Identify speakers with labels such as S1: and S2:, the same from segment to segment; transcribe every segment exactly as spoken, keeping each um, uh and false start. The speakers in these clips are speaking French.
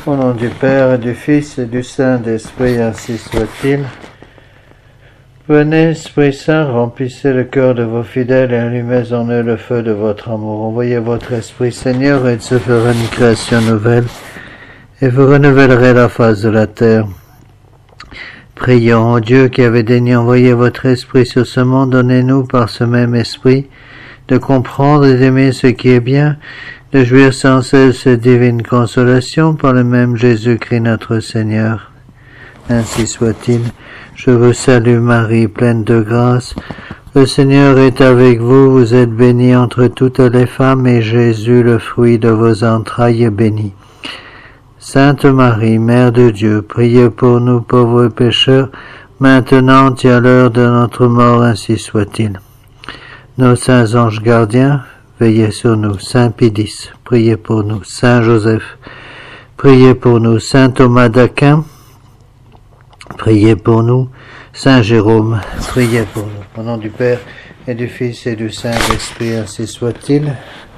S1: Au nom du Père, et du Fils, et du Saint-Esprit, ainsi soit-il. Venez, Esprit Saint, remplissez le cœur de vos fidèles et allumez en eux le feu de votre amour. Envoyez votre Esprit, Seigneur, et il se fera une création nouvelle, et vous renouvellerez la face de la terre. Prions, ô Dieu, qui avez daigné envoyer votre Esprit sur ce monde, donnez-nous par ce même Esprit de comprendre et d'aimer ce qui est bien, de jouir sans cesse cette divine consolation par le même Jésus-Christ notre Seigneur. Ainsi soit-il. Je vous salue Marie, pleine de grâce. Le Seigneur est avec vous, vous êtes bénie entre toutes les femmes, et Jésus, le fruit de vos entrailles, est béni. Sainte Marie, Mère de Dieu, priez pour nous pauvres pécheurs, maintenant et à l'heure de notre mort, ainsi soit-il. Nos saints anges gardiens, veillez sur nous. Saint Pédis, priez pour nous. Saint Joseph, priez pour nous. Saint Thomas d'Aquin, priez pour nous. Saint Jérôme, priez pour nous. Au nom du Père, et du Fils, et du Saint-Esprit, ainsi soit-il.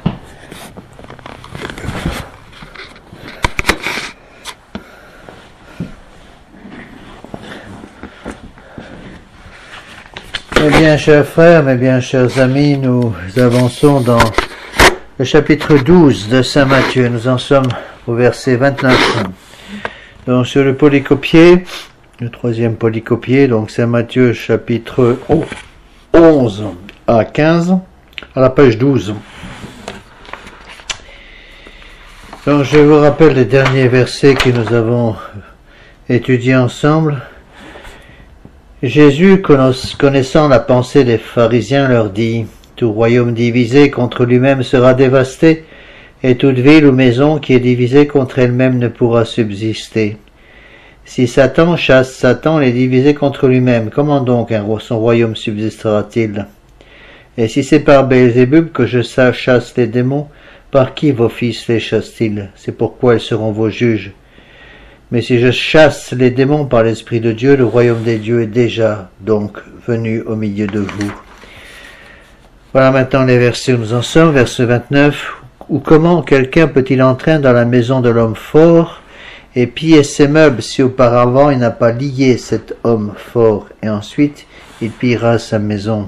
S1: Mes bien chers frères, mes bien chers amis, nous avançons dans le chapitre douze de Saint Matthieu. Nous en sommes au verset vingt-neuf. Donc sur le polycopier, le troisième polycopier, donc Saint Matthieu chapitre onze à quinze, à la page douze. Donc je vous rappelle les derniers versets que nous avons étudiés ensemble. Jésus, connaissant la pensée des pharisiens, leur dit : tout royaume divisé contre lui-même sera dévasté, et toute ville ou maison qui est divisée contre elle-même ne pourra subsister. Si Satan chasse Satan, il est divisé contre lui-même. Comment donc son royaume subsistera-t-il ? Et si c'est par Béelzébub que je chasse les démons, par qui vos fils les chassent-ils ? C'est pourquoi ils seront vos juges. Mais si je chasse les démons par l'Esprit de Dieu, le royaume des dieux est déjà donc venu au milieu de vous. Voilà maintenant les versets où nous en sommes, verset vingt-neuf, ou comment quelqu'un peut-il entrer dans la maison de l'homme fort et piller ses meubles si auparavant il n'a pas lié cet homme fort, et ensuite il pillera sa maison.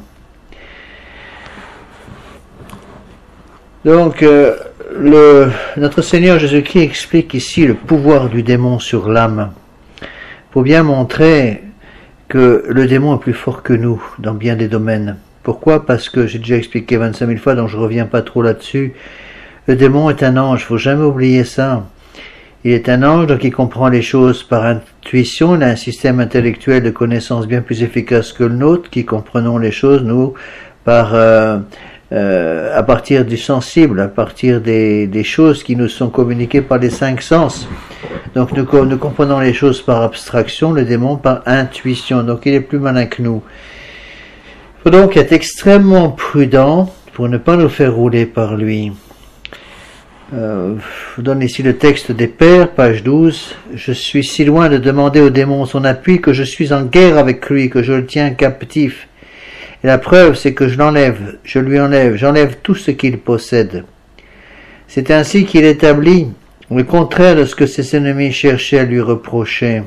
S1: Donc, euh, le, notre Seigneur Jésus-Christ explique ici le pouvoir du démon sur l'âme, pour bien montrer que le démon est plus fort que nous dans bien des domaines. Pourquoi ? Parce que j'ai déjà expliqué vingt-cinq mille fois, donc je ne reviens pas trop là-dessus. Le démon est un ange, il ne faut jamais oublier ça. Il est un ange, donc il comprend les choses par intuition, il a un système intellectuel de connaissance bien plus efficace que le nôtre, qui comprenons les choses, nous, par... Euh, Euh, à partir du sensible, à partir des, des choses qui nous sont communiquées par les cinq sens. Donc nous, nous comprenons les choses par abstraction, le démon par intuition, donc il est plus malin que nous. Il faut donc être extrêmement prudent pour ne pas nous faire rouler par lui. Euh, je vous donne ici le texte des Pères, page douze. Je suis si loin de demander au démon son appui que je suis en guerre avec lui, que je le tiens captif. Et la preuve, c'est que je l'enlève, je lui enlève, j'enlève tout ce qu'il possède. C'est ainsi qu'il établit le contraire de ce que ses ennemis cherchaient à lui reprocher.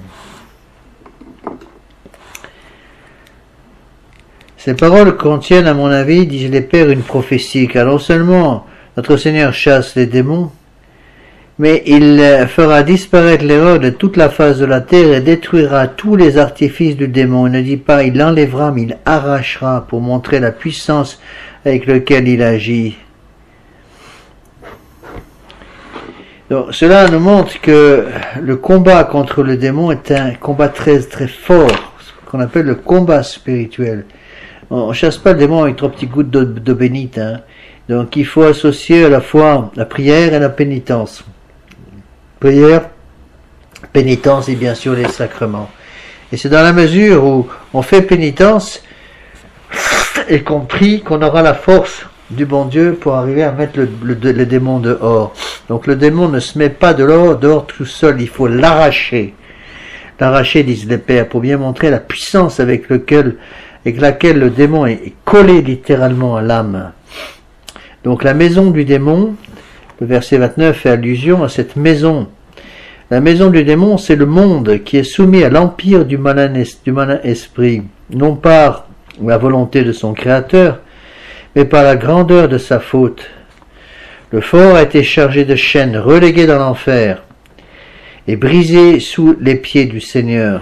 S1: Ces paroles contiennent, à mon avis, disent les Pères, une prophétie, car non seulement notre Seigneur chasse les démons, mais il fera disparaître l'erreur de toute la face de la terre et détruira tous les artifices du démon. Il ne dit pas il l'enlèvera, mais il arrachera pour montrer la puissance avec laquelle il agit. Donc, cela nous montre que le combat contre le démon est un combat très très fort, ce qu'on appelle le combat spirituel. On ne chasse pas le démon avec trois petits gouttes d'eau, d'eau bénite. Hein. Donc il faut associer à la fois la prière et la pénitence. Prière, pénitence et bien sûr les sacrements. Et c'est dans la mesure où on fait pénitence et qu'on prie qu'on aura la force du bon Dieu pour arriver à mettre le, le, le démon dehors. Donc le démon ne se met pas dehors, dehors tout seul, il faut l'arracher. L'arracher, disent les Pères, pour bien montrer la puissance avec, lequel, avec laquelle le démon est, est collé littéralement à l'âme. Donc la maison du démon, le verset vingt-neuf fait allusion à cette maison La maison du démon, c'est le monde qui est soumis à l'empire du malin, du malin esprit, non par la volonté de son créateur, mais par la grandeur de sa faute. Le fort a été chargé de chaînes, relégué dans l'enfer, et brisé sous les pieds du Seigneur.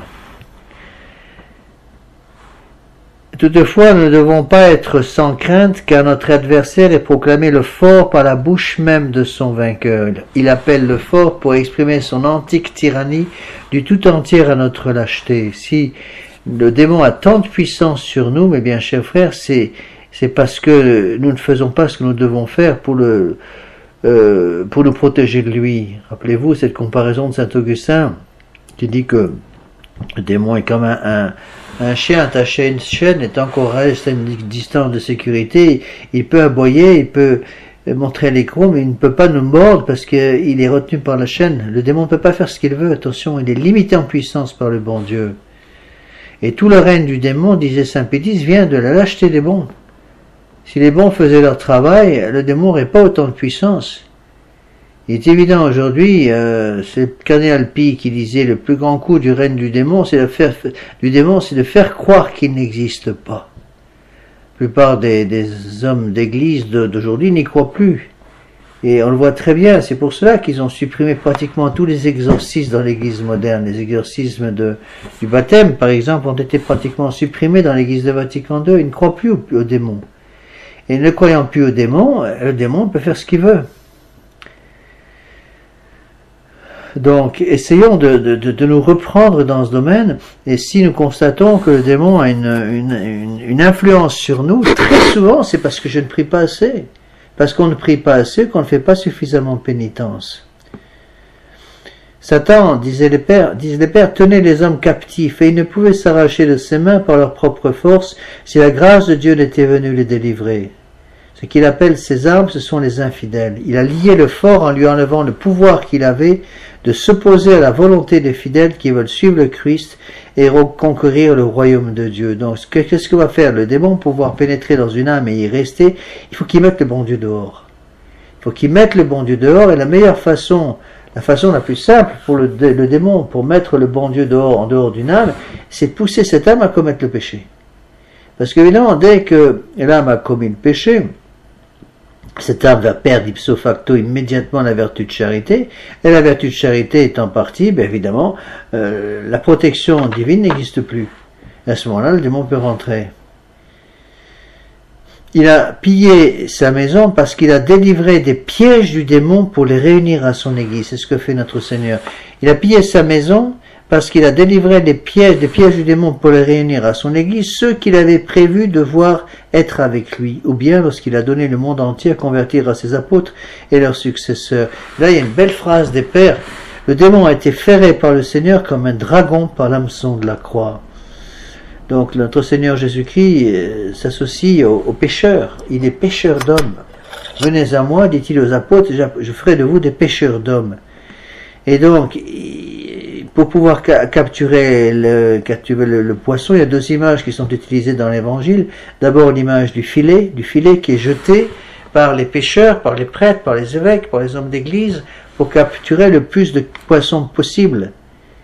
S1: Toutefois, nous ne devons pas être sans crainte, car notre adversaire est proclamé le fort par la bouche même de son vainqueur. Il appelle le fort pour exprimer son antique tyrannie du tout entier à notre lâcheté. Si le démon a tant de puissance sur nous, mes bien chers frères, c'est c'est parce que nous ne faisons pas ce que nous devons faire pour le euh, pour nous protéger de lui. Rappelez-vous cette comparaison de saint Augustin qui dit que le démon est comme un, un Un chien attaché à une chaîne est encore resté à une distance de sécurité. Il peut aboyer, il peut montrer les crocs, mais il ne peut pas nous mordre parce qu'il est retenu par la chaîne. Le démon ne peut pas faire ce qu'il veut. Attention, il est limité en puissance par le bon Dieu. Et tout le règne du démon, disait saint Pédis, vient de la lâcheté des bons. Si les bons faisaient leur travail, le démon n'aurait pas autant de puissance. Il est évident aujourd'hui, euh, c'est le cardinal Pie qui disait le plus grand coup du règne du démon, c'est de faire du démon, c'est de faire croire qu'il n'existe pas. La plupart des, des hommes d'église d'aujourd'hui n'y croient plus. Et on le voit très bien, c'est pour cela qu'ils ont supprimé pratiquement tous les exorcismes dans l'église moderne. Les exorcismes de, du baptême, par exemple, ont été pratiquement supprimés dans l'église de Vatican deux. Ils ne croient plus au, au démon. Et ne croyant plus au démon, le démon peut faire ce qu'il veut. Donc, essayons de, de, de nous reprendre dans ce domaine, et si nous constatons que le démon a une, une, une, une influence sur nous, très souvent, c'est parce que je ne prie pas assez. Parce qu'on ne prie pas assez, qu'on ne fait pas suffisamment de pénitence. Satan, disaient les pères, disaient les pères, tenait les hommes captifs, et ils ne pouvaient s'arracher de ses mains par leur propre force, si la grâce de Dieu n'était venue les délivrer. Ce qu'il appelle ses armes, ce sont les infidèles. Il a lié le fort en lui enlevant le pouvoir qu'il avait de s'opposer à la volonté des fidèles qui veulent suivre le Christ et conquérir le royaume de Dieu. Donc, qu'est-ce que va faire le démon pour pouvoir pénétrer dans une âme et y rester? Il faut qu'il mette le bon Dieu dehors. Il faut qu'il mette le bon Dieu dehors, et la meilleure façon, la façon la plus simple pour le, le démon, pour mettre le bon Dieu dehors, en dehors d'une âme, c'est de pousser cette âme à commettre le péché. Parce qu'évidemment, dès que l'âme a commis le péché, cette âme va perdre ipso facto immédiatement la vertu de charité, et la vertu de charité étant partie, bien évidemment, euh, la protection divine n'existe plus. Et à ce moment-là, le démon peut rentrer. Il a pillé sa maison parce qu'il a délivré des pièges du démon pour les réunir à son église. C'est ce que fait notre Seigneur. Il a pillé sa maison parce qu'il a délivré des pièges, des pièges du démon pour les réunir à son église, ceux qu'il avait prévu de voir être avec lui, ou bien lorsqu'il a donné le monde entier à convertir à ses apôtres et leurs successeurs. Là, il y a une belle phrase des pères. Le démon a été ferré par le Seigneur comme un dragon par l'hameçon de la croix. Donc, notre Seigneur Jésus-Christ euh, s'associe aux, aux pécheurs. Il est pécheur d'hommes. Venez à moi, dit-il aux apôtres, je ferai de vous des pécheurs d'hommes. Et donc, pour pouvoir ca capturer, le, capturer le, le poisson, il y a deux images qui sont utilisées dans l'évangile. D'abord l'image du filet, du filet qui est jeté par les pêcheurs, par les prêtres, par les évêques, par les hommes d'église, pour capturer le plus de poissons possible.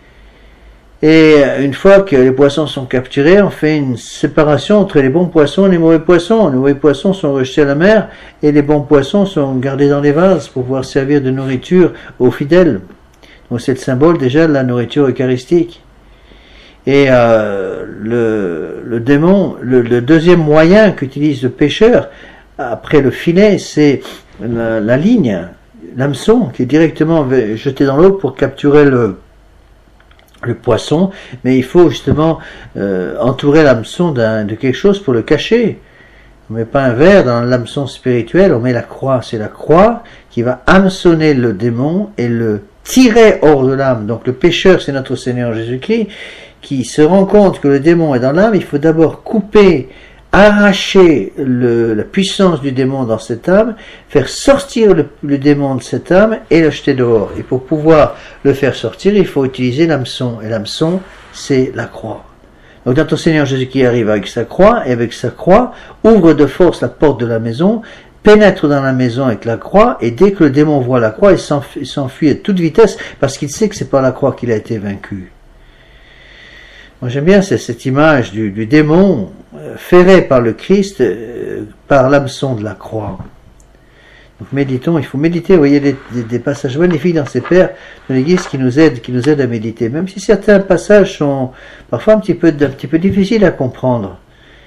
S1: Et une fois que les poissons sont capturés, on fait une séparation entre les bons poissons et les mauvais poissons. Les mauvais poissons sont rejetés à la mer, et les bons poissons sont gardés dans les vases pour pouvoir servir de nourriture aux fidèles. Donc c'est le symbole déjà de la nourriture eucharistique. Et euh, le, le démon, le, le deuxième moyen qu'utilise le pêcheur, après le filet, c'est la, la ligne, l'hameçon, qui est directement jeté dans l'eau pour capturer le, le poisson. Mais il faut justement euh, entourer l'hameçon de quelque chose pour le cacher. On ne met pas un verre dans l'hameçon spirituel, on met la croix. C'est la croix qui va hameçonner le démon et le tirer hors de l'âme. Donc le pécheur, c'est notre Seigneur Jésus-Christ, qui se rend compte que le démon est dans l'âme. Il faut d'abord couper, arracher le, la puissance du démon dans cette âme, faire sortir le, le démon de cette âme et le jeter dehors. Et pour pouvoir le faire sortir, il faut utiliser l'hameçon. Et l'hameçon, c'est la croix. Donc notre Seigneur Jésus qui arrive avec sa croix, et avec sa croix, ouvre de force la porte de la maison, pénètre dans la maison avec la croix, et dès que le démon voit la croix, il s'enfuit, il s'enfuit à toute vitesse, parce qu'il sait que c'est par la croix qu'il a été vaincu. Moi j'aime bien cette, cette image du, du démon euh, ferré par le Christ, euh, par l'hameçon de la croix. Donc méditons, il faut méditer, vous voyez des, des, des passages magnifiques dans ces pères de l'Église qui nous aident, qui nous aident à méditer, même si certains passages sont parfois un petit peu, un petit peu difficiles à comprendre.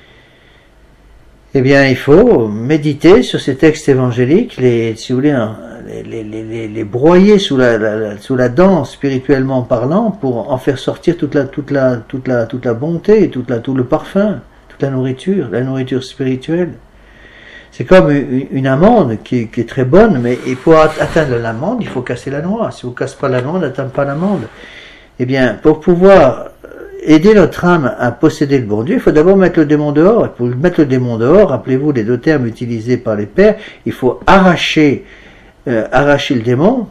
S1: Eh bien, il faut méditer sur ces textes évangéliques, les, si vous voulez, hein, les, les, les, les broyer sous la, la, la, sous la dent spirituellement parlant, pour en faire sortir toute la, toute la, toute la, toute la bonté, toute la, tout le parfum, toute la nourriture, la nourriture spirituelle. C'est comme une, une amande qui, qui est très bonne, mais pour atteindre l'amande, il faut casser la noix. Si vous ne cassez pas la noix, on n'atteint pas l'amande. Eh bien, pour pouvoir aider notre âme à posséder le bon Dieu, il faut d'abord mettre le démon dehors. Et pour mettre le démon dehors, rappelez-vous les deux termes utilisés par les pères, il faut arracher, euh, arracher le démon,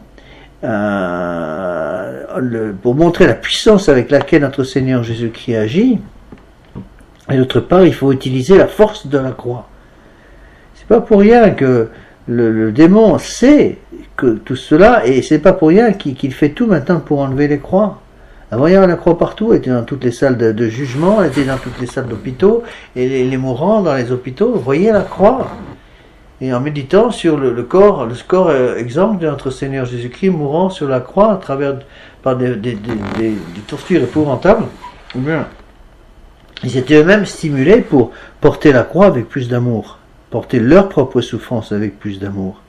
S1: euh, le, pour montrer la puissance avec laquelle notre Seigneur Jésus-Christ agit. Et d'autre part, il faut utiliser la force de la croix. C'est pas pour rien que le, le démon sait que tout cela, et c'est pas pour rien qu'il qu'il fait tout maintenant pour enlever les croix. Avant, il y avait la croix partout, elle était dans toutes les salles de, de jugement, elle était dans toutes les salles d'hôpitaux, et les, les mourants dans les hôpitaux voyaient la croix. Et en méditant sur le, le corps, le corps euh, exemple de notre Seigneur Jésus-Christ mourant sur la croix à travers par des, des, des, des, des tortures épouvantables, eh bien, ils étaient eux-mêmes stimulés pour porter la croix avec plus d'amour, porter leur propre souffrance avec plus d'amour.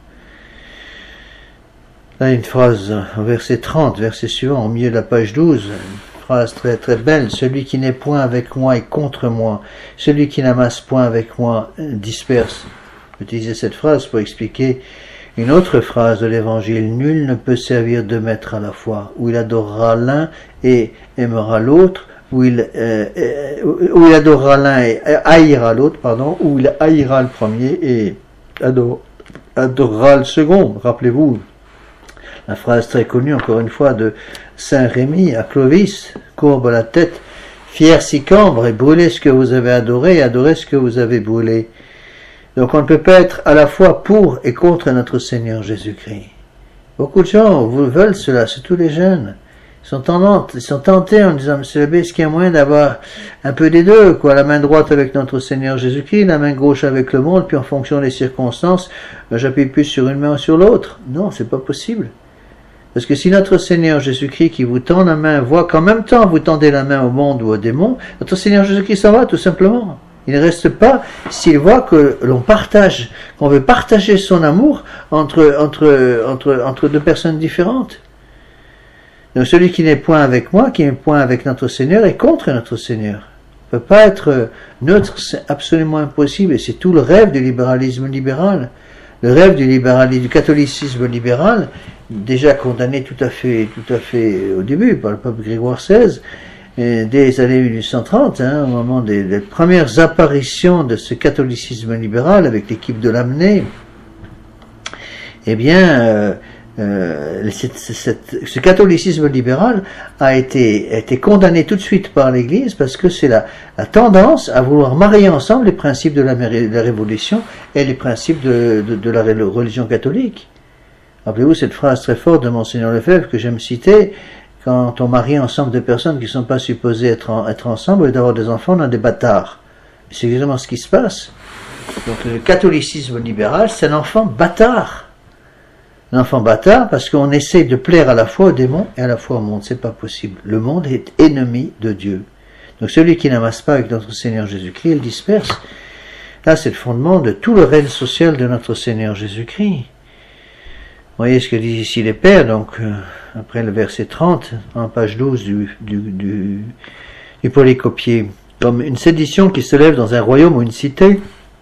S1: Là, une phrase au verset trente, verset suivant, au milieu de la page douze, une phrase très très belle. Celui qui n'est point avec moi est contre moi. Celui qui n'amasse point avec moi disperse. Utiliser cette phrase pour expliquer une autre phrase de l'évangile. Nul ne peut servir deux maîtres à la fois, où il adorera l'un et aimera l'autre, où il, euh, où il adorera l'un et haïra l'autre, pardon, où il haïra le premier et adore, adorera le second. Rappelez-vous la phrase très connue, encore une fois, de Saint Rémy à Clovis, courbe la tête, fier si cambre, et brûlez ce que vous avez adoré, et adorez ce que vous avez brûlé. Donc on ne peut pas être à la fois pour et contre notre Seigneur Jésus-Christ. Beaucoup de gens vous veulent cela, c'est tous les jeunes. Ils sont, tentés, ils sont tentés en disant, Monsieur l'abbé, est-ce qu'il y a moyen d'avoir un peu des deux, quoi, la main droite avec notre Seigneur Jésus-Christ, la main gauche avec le monde, puis en fonction des circonstances, ben, j'appuie plus sur une main ou sur l'autre. Non, c'est pas possible. Parce que si notre Seigneur Jésus-Christ qui vous tend la main voit qu'en même temps vous tendez la main au monde ou au démon, notre Seigneur Jésus-Christ s'en va tout simplement. Il ne reste pas s'il voit que l'on partage, qu'on veut partager son amour entre, entre, entre, entre deux personnes différentes. Donc celui qui n'est point avec moi, qui n'est point avec notre Seigneur, est contre notre Seigneur. On ne peut pas être neutre, c'est absolument impossible, et c'est tout le rêve du libéralisme libéral. Le rêve du libéralisme, du catholicisme libéral, déjà condamné tout à fait, tout à fait au début par le pape Grégoire seize, et dès les années mille huit cent trente, hein, au moment des, des premières apparitions de ce catholicisme libéral avec l'équipe de Lamennais, eh bien, euh, euh, cette, cette, ce catholicisme libéral a été, a été condamné tout de suite par l'Église parce que c'est la, la tendance à vouloir marier ensemble les principes de la, de la Révolution et les principes de, de, de la religion catholique. Rappelez-vous cette phrase très forte de Monseigneur Lefebvre que j'aime citer, quand on marie ensemble deux personnes qui ne sont pas supposées être, en, être ensemble et d'avoir des enfants, on a des bâtards. C'est exactement ce qui se passe. Donc le catholicisme libéral, c'est un enfant bâtard. Un enfant bâtard parce qu'on essaie de plaire à la fois au démon et à la fois au monde. C'est pas possible. Le monde est ennemi de Dieu. Donc celui qui n'amasse pas avec notre Seigneur Jésus-Christ, il disperse. Là, c'est le fondement de tout le règne social de notre Seigneur Jésus-Christ. Vous voyez ce que disent ici les pères, donc, euh, après le verset trente, en page douze du, du, du, du polycopier. Comme une sédition qui se lève dans un royaume ou une cité,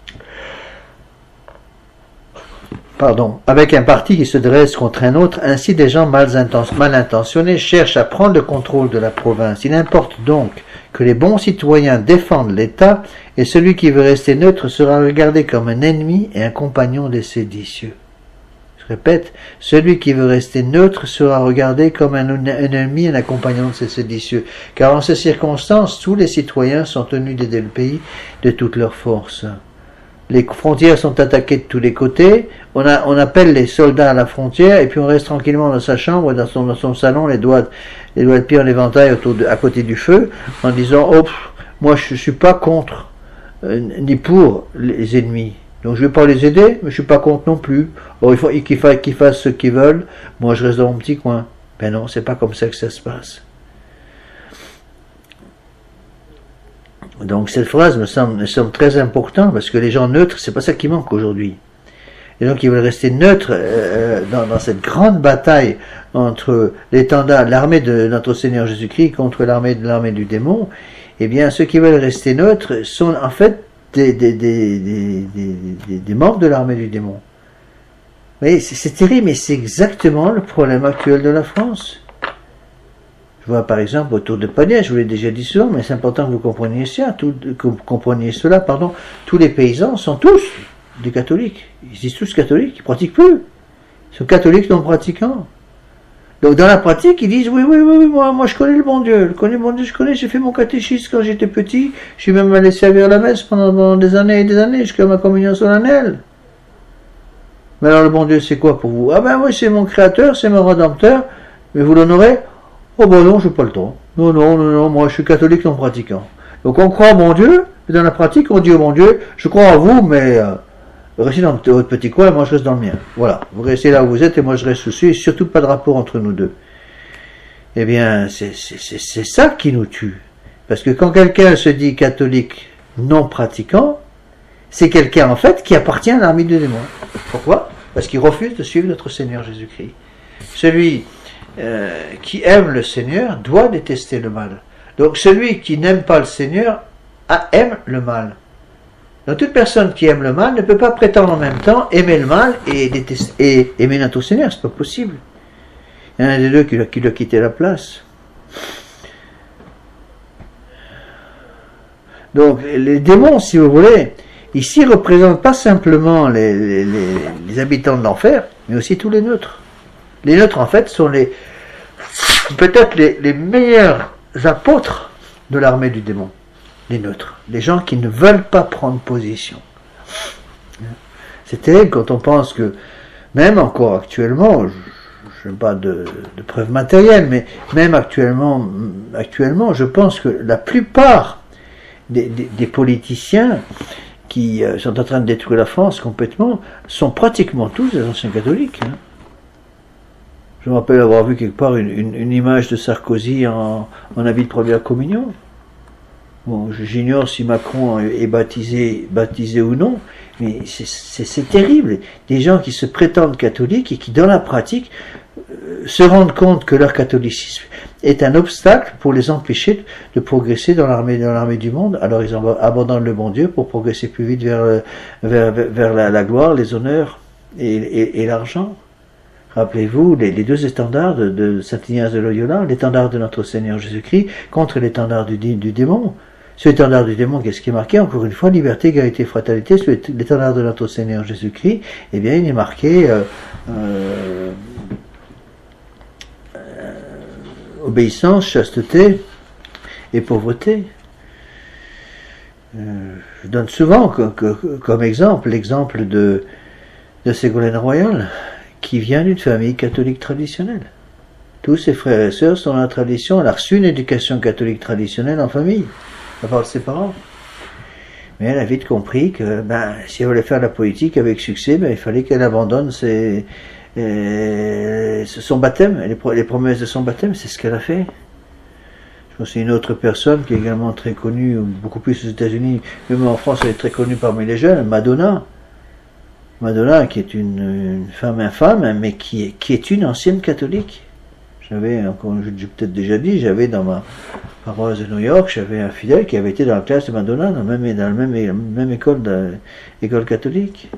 S1: pardon, avec un parti qui se dresse contre un autre, ainsi des gens mal, inten- mal intentionnés cherchent à prendre le contrôle de la province. Il importe donc que les bons citoyens défendent l'État, et celui qui veut rester neutre sera regardé comme un ennemi et un compagnon des séditieux. Je répète, celui qui veut rester neutre sera regardé comme un, un ennemi et un compagnon de ces séditieux, car en ces circonstances, tous les citoyens sont tenus d'aider le pays de toutes leurs forces. les frontières sont attaquées de tous les côtés, on, a, on appelle les soldats à la frontière, et puis on reste tranquillement dans sa chambre, dans son, dans son salon, les doigts, les doigts de pied en éventail autour de, à côté du feu, en disant, oh, pff, moi je ne suis pas contre, euh, ni pour les ennemis. Donc je ne vais pas les aider, mais je ne suis pas contre non plus. Or, il faut qu'ils fassent, qu'ils fassent ce qu'ils veulent, moi je reste dans mon petit coin. Ben non, c'est pas comme ça que ça se passe. Donc cette phrase me semble, me semble très importante, parce que les gens neutres, c'est pas ça qui manque aujourd'hui. Les gens qui veulent rester neutres euh, dans, dans cette grande bataille entre l'étendard, l'armée de notre Seigneur Jésus-Christ contre l'armée de l'armée du démon, eh bien ceux qui veulent rester neutres sont en fait des, des, des, des, des, des, des membres de l'armée du démon. Mais c'est terrible, mais c'est exactement le problème actuel de la France. Je vois par exemple autour de Panier, je vous l'ai déjà dit souvent, mais c'est important que vous compreniez ça, tout, que vous compreniez cela, pardon, tous les paysans sont tous des catholiques. Ils disent tous catholiques, ils ne pratiquent plus. Ils sont catholiques non pratiquants. Donc dans la pratique, ils disent oui, oui, oui, oui moi, moi je connais le bon Dieu, je connais le bon Dieu, je connais, j'ai fait mon catéchisme quand j'étais petit, je suis même allé servir la messe pendant, pendant des années et des années, jusqu'à ma communion solennelle. Mais alors le bon Dieu c'est quoi pour vous? Ah ben oui, c'est mon créateur, c'est mon rédempteur, mais vous l'honorez? Oh ben non, je n'ai pas le temps. Non, non, non, non, moi je suis catholique non pratiquant. Donc on croit au bon Dieu, et dans la pratique on dit au bon Dieu, je crois en vous, mais euh, restez dans votre petit coin et moi je reste dans le mien. Voilà, vous restez là où vous êtes et moi je reste dessus, et surtout pas de rapport entre nous deux. Eh bien, c'est ça qui nous tue. Parce que quand quelqu'un se dit catholique non pratiquant, c'est quelqu'un en fait qui appartient à l'armée du démon. Pourquoi? Parce qu'il refuse de suivre notre Seigneur Jésus-Christ. Celui euh, qui aime le Seigneur doit détester le mal. Donc celui qui n'aime pas le Seigneur a, aime le mal. Donc toute personne qui aime le mal ne peut pas prétendre en même temps aimer le mal et, détester, et aimer notre Seigneur, c'est pas possible. Il y en a des deux qui doit, qui doit quitter la place. Donc les démons, si vous voulez, ici ne représentent pas simplement les, les, les, les habitants de l'enfer, mais aussi tous les neutres. Les neutres, en fait, sont les peut-être les, les meilleurs apôtres de l'armée du démon. Les neutres. Les gens qui ne veulent pas prendre position. C'est terrible quand on pense que, même encore actuellement, je n'ai pas de, de preuves matérielles, mais même actuellement, actuellement, je pense que la plupart des, des, des politiciens qui euh, sont en train de détruire la France complètement sont pratiquement tous des anciens catholiques. Hein. Je me rappelle avoir vu quelque part une, une, une image de Sarkozy en, en habit de première communion. Bon, j'ignore si Macron est baptisé, baptisé ou non, mais c'est terrible. Des gens qui se prétendent catholiques et qui, dans la pratique, euh, se rendent compte que leur catholicisme est un obstacle pour les empêcher de progresser dans l'armée dans l'armée du monde. Alors ils abandonnent le bon Dieu pour progresser plus vite vers, vers, vers la, la gloire, les honneurs et, et, et l'argent. Rappelez-vous les, les deux étendards de, de Saint Ignace de Loyola, l'étendard de notre Seigneur Jésus-Christ contre l'étendard du, du démon. Sur l'étendard du démon, qu'est-ce qui est marqué? Encore une fois, liberté, égalité, fraternité. Sur l'étendard de notre Seigneur Jésus-Christ, eh bien, il est marqué euh, euh, euh, obéissance, chasteté et pauvreté. Euh, je donne souvent que, que, comme exemple l'exemple de, de Ségolène Royal, qui vient d'une famille catholique traditionnelle. Tous ses frères et sœurs sont dans la tradition. Elle a reçu une éducation catholique traditionnelle en famille, à part de ses parents. Mais elle a vite compris que ben, si elle voulait faire la politique avec succès, ben, il fallait qu'elle abandonne ses, euh, son baptême, les, les promesses de son baptême. C'est ce qu'elle a fait. Je pense qu'il y a une autre personne qui est également très connue, beaucoup plus aux États-Unis, même en France, elle est très connue parmi les jeunes, Madonna. Madonna, qui est une, une femme infâme, mais qui est, qui est une ancienne catholique. J'avais, encore, j'ai peut-être déjà dit, j'avais dans ma paroisse de New York, j'avais un fidèle qui avait été dans la classe de Madonna, dans la même, dans la même, même école, de, école catholique.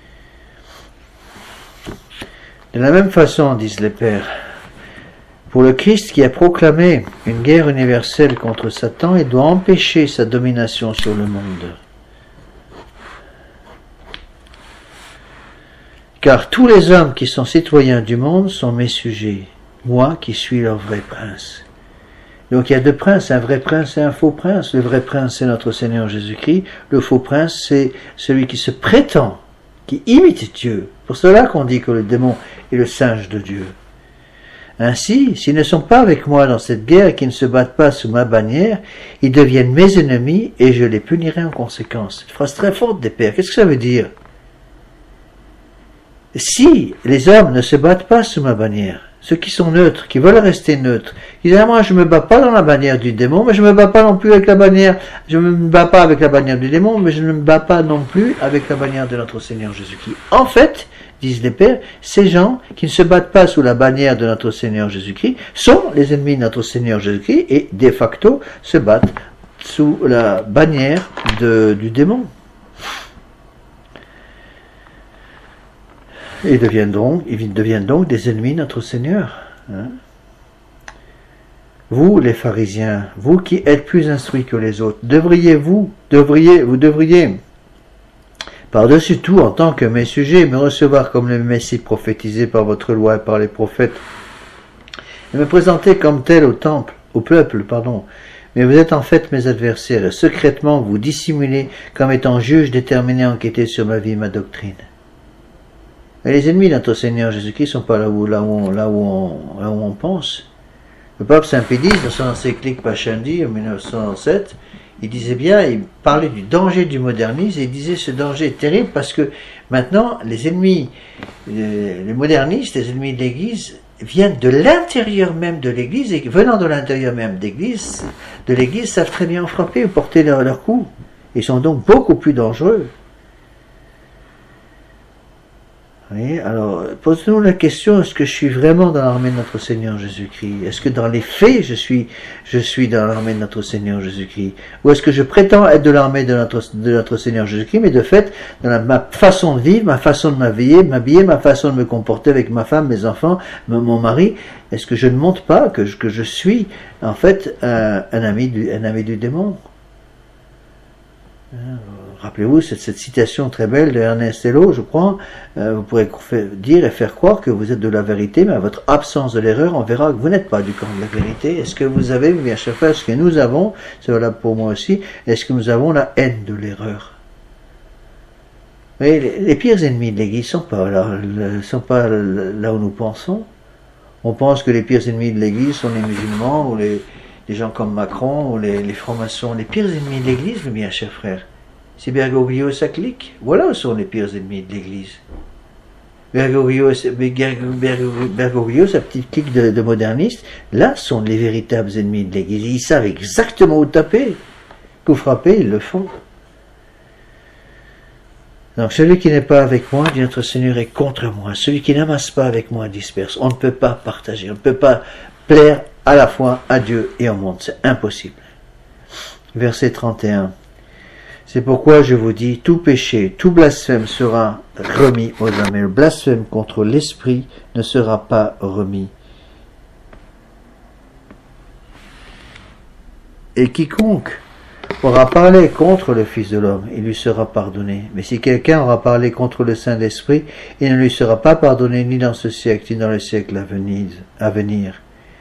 S1: De la même façon, disent les pères, pour le Christ qui a proclamé une guerre universelle contre Satan, il doit empêcher sa domination sur le monde. Car tous les hommes qui sont citoyens du monde sont mes sujets, moi qui suis leur vrai prince. Donc il y a deux princes, un vrai prince et un faux prince. Le vrai prince, c'est notre Seigneur Jésus-Christ. Le faux prince, c'est celui qui se prétend, qui imite Dieu. Pour cela qu'on dit que le démon est le singe de Dieu. Ainsi, s'ils ne sont pas avec moi dans cette guerre et qu'ils ne se battent pas sous ma bannière, ils deviennent mes ennemis et je les punirai en conséquence. C'est une phrase très forte des pères. Qu'est-ce que ça veut dire? Si les hommes ne se battent pas sous ma bannière, ceux qui sont neutres, qui veulent rester neutres, ils disent, ah, moi je me bats pas dans la bannière du démon, mais je me bats pas non plus avec la bannière, je ne me bats pas avec la bannière du démon, mais je ne me bats pas non plus avec la bannière de notre Seigneur Jésus-Christ. En fait, disent les pères, ces gens qui ne se battent pas sous la bannière de notre Seigneur Jésus-Christ sont les ennemis de notre Seigneur Jésus-Christ et de facto se battent sous la bannière de, du démon. Et deviennent donc, ils deviennent donc des ennemis de notre Seigneur. Hein? Vous, les pharisiens, vous qui êtes plus instruits que les autres, devriez-vous, devriez, vous devriez, par-dessus tout, en tant que mes sujets, me recevoir comme le Messie prophétisé par votre loi et par les prophètes, et me présenter comme tel au temple, au peuple, pardon. Mais vous êtes en fait mes adversaires, et secrètement vous dissimulez comme étant juge déterminé à enquêter sur ma vie et ma doctrine. Et les ennemis de notre Seigneur Jésus-Christ ne sont pas là où, là, où on, là, où on, là où on pense. Le pape Saint-Pédis, dans son encyclique Pascendi en mille neuf cent sept, il disait bien, il parlait du danger du modernisme, et il disait ce danger est terrible parce que maintenant, les ennemis, les, les modernistes, les ennemis de l'Église, viennent de l'intérieur même de l'Église, et venant de l'intérieur même d'Église, de l'Église, savent très bien frapper ou porter leur, leur coup. Ils sont donc beaucoup plus dangereux. Oui, alors, posez-nous la question, est-ce que je suis vraiment dans l'armée de notre Seigneur Jésus-Christ? Est-ce que dans les faits, je suis, je suis dans l'armée de notre Seigneur Jésus-Christ? Ou est-ce que je prétends être de l'armée de notre, de notre Seigneur Jésus-Christ, mais de fait, dans la, ma façon de vivre, ma façon de m'habiller, m'habiller, ma façon de me comporter avec ma femme, mes enfants, mon mari, est-ce que je ne montre pas que je, que je suis, en fait, un, un ami du, un ami du démon? Rappelez-vous cette, cette citation très belle de Ernest Hello, je crois, euh, vous pourrez dire et faire croire que vous êtes de la vérité, mais à votre absence de l'erreur, on verra que vous n'êtes pas du camp de la vérité. Est-ce que vous avez, bien cher frère, ce que nous avons, c'est valable pour moi aussi, est-ce que nous avons la haine de l'erreur? Mais les, les pires ennemis de l'Église ne sont pas là, sont pas là où nous pensons. On pense que les pires ennemis de l'Église sont les musulmans, ou les, les gens comme Macron, ou les, les francs-maçons. Les pires ennemis de l'Église, bien cher frère, c'est Bergoglio et sa clique. Voilà où sont les pires ennemis de l'Église. Bergoglio, Bergoglio, sa petite clique de, de modernistes, là sont les véritables ennemis de l'Église. Ils savent exactement où taper. Qu'au frapper, ils le font. Donc celui qui n'est pas avec moi, dit notre Seigneur, est contre moi. Celui qui n'amasse pas avec moi disperse. On ne peut pas partager, on ne peut pas plaire à la fois à Dieu et au monde. C'est impossible. Verset trente et un. C'est pourquoi je vous dis, tout péché, tout blasphème sera remis aux hommes, mais le blasphème contre l'Esprit ne sera pas remis. Et quiconque aura parlé contre le Fils de l'homme, il lui sera pardonné. Mais si quelqu'un aura parlé contre le Saint-Esprit, il ne lui sera pas pardonné ni dans ce siècle, ni dans le siècle à venir.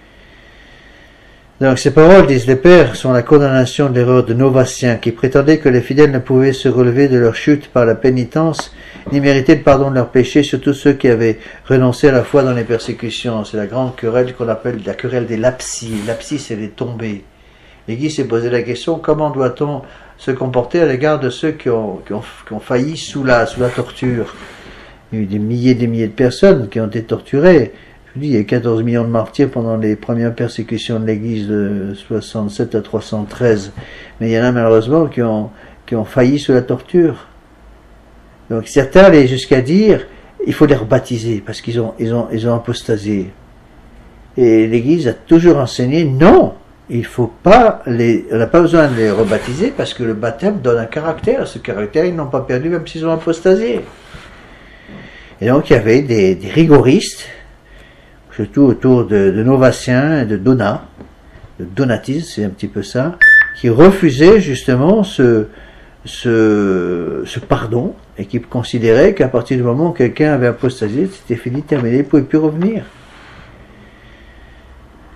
S1: Donc ces paroles, disent les pères, sont la condamnation de l'erreur de Novatien, qui prétendait que les fidèles ne pouvaient se relever de leur chute par la pénitence, ni mériter le pardon de leurs péchés, surtout ceux qui avaient renoncé à la foi dans les persécutions. C'est la grande querelle qu'on appelle la querelle des lapsis. Lapsis, c'est les tombées. L'Église s'est posé la question, comment doit-on se comporter à l'égard de ceux qui ont, qui ont, qui ont failli sous la, sous la torture? Il y a eu des milliers et des milliers de personnes qui ont été torturées. Je vous dis, il y a quatorze millions de martyrs pendant les premières persécutions de l'Église de soixante-sept à trois cent treize. Mais il y en a malheureusement qui ont, qui ont failli sous la torture. Donc certains allaient jusqu'à dire, il faut les rebaptiser parce qu'ils ont, ils ont, ils ont apostasé. Et l'Église a toujours enseigné, non, il faut pas les, on n'a pas besoin de les rebaptiser parce que le baptême donne un caractère. Ce caractère, ils n'ont pas perdu même s'ils ont apostasé. Et donc il y avait des, des rigoristes, surtout autour de, de Novatien et de Donat, de Donatisme, c'est un petit peu ça, qui refusaient justement ce, ce, ce pardon, et qui considéraient qu'à partir du moment où quelqu'un avait apostasié, c'était fini, terminé, il ne pouvait plus revenir.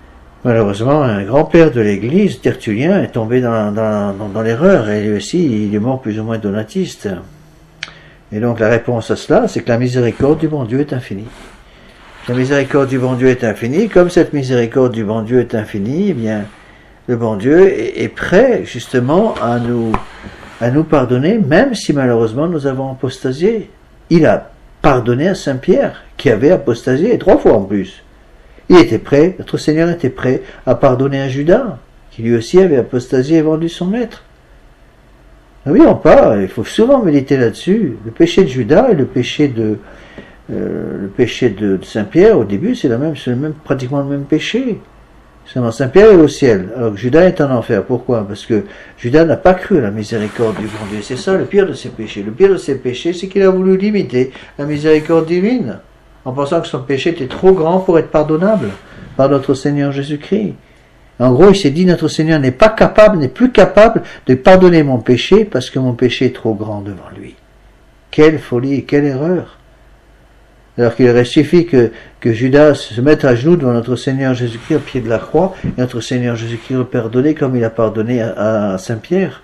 S1: Malheureusement, un grand-père de l'Église, Tertullien, est tombé dans, dans, dans, dans l'erreur, et lui aussi, il est mort plus ou moins donatiste. Et donc la réponse à cela, c'est que la miséricorde du bon Dieu est infinie. La miséricorde du bon Dieu est infinie, comme cette miséricorde du bon Dieu est infinie, eh bien, le bon Dieu est, est prêt, justement, à nous, à nous pardonner, même si malheureusement nous avons apostasié. Il a pardonné à Saint Pierre, qui avait apostasié, trois fois en plus. Il était prêt, notre Seigneur était prêt à pardonner à Judas, qui lui aussi avait apostasié et vendu son maître. N'oublions pas, il faut souvent méditer là-dessus. Le péché de Judas et le péché de, euh, le péché de, de Saint-Pierre, au début, c'est la même, c'est le même, pratiquement le même péché. Seulement Saint-Pierre est au ciel, alors que Judas est en enfer. Pourquoi? Parce que Judas n'a pas cru à la miséricorde du bon Dieu. C'est ça le pire de ses péchés. Le pire de ses péchés, c'est qu'il a voulu limiter la miséricorde divine, en pensant que son péché était trop grand pour être pardonnable par notre Seigneur Jésus-Christ. En gros, il s'est dit, notre Seigneur n'est pas capable, n'est plus capable de pardonner mon péché parce que mon péché est trop grand devant lui. Quelle folie et quelle erreur! Alors qu'il aurait suffi que, que Judas se mette à genoux devant notre Seigneur Jésus-Christ au pied de la croix, et notre Seigneur Jésus-Christ le pardonner comme il a pardonné à, à Saint-Pierre.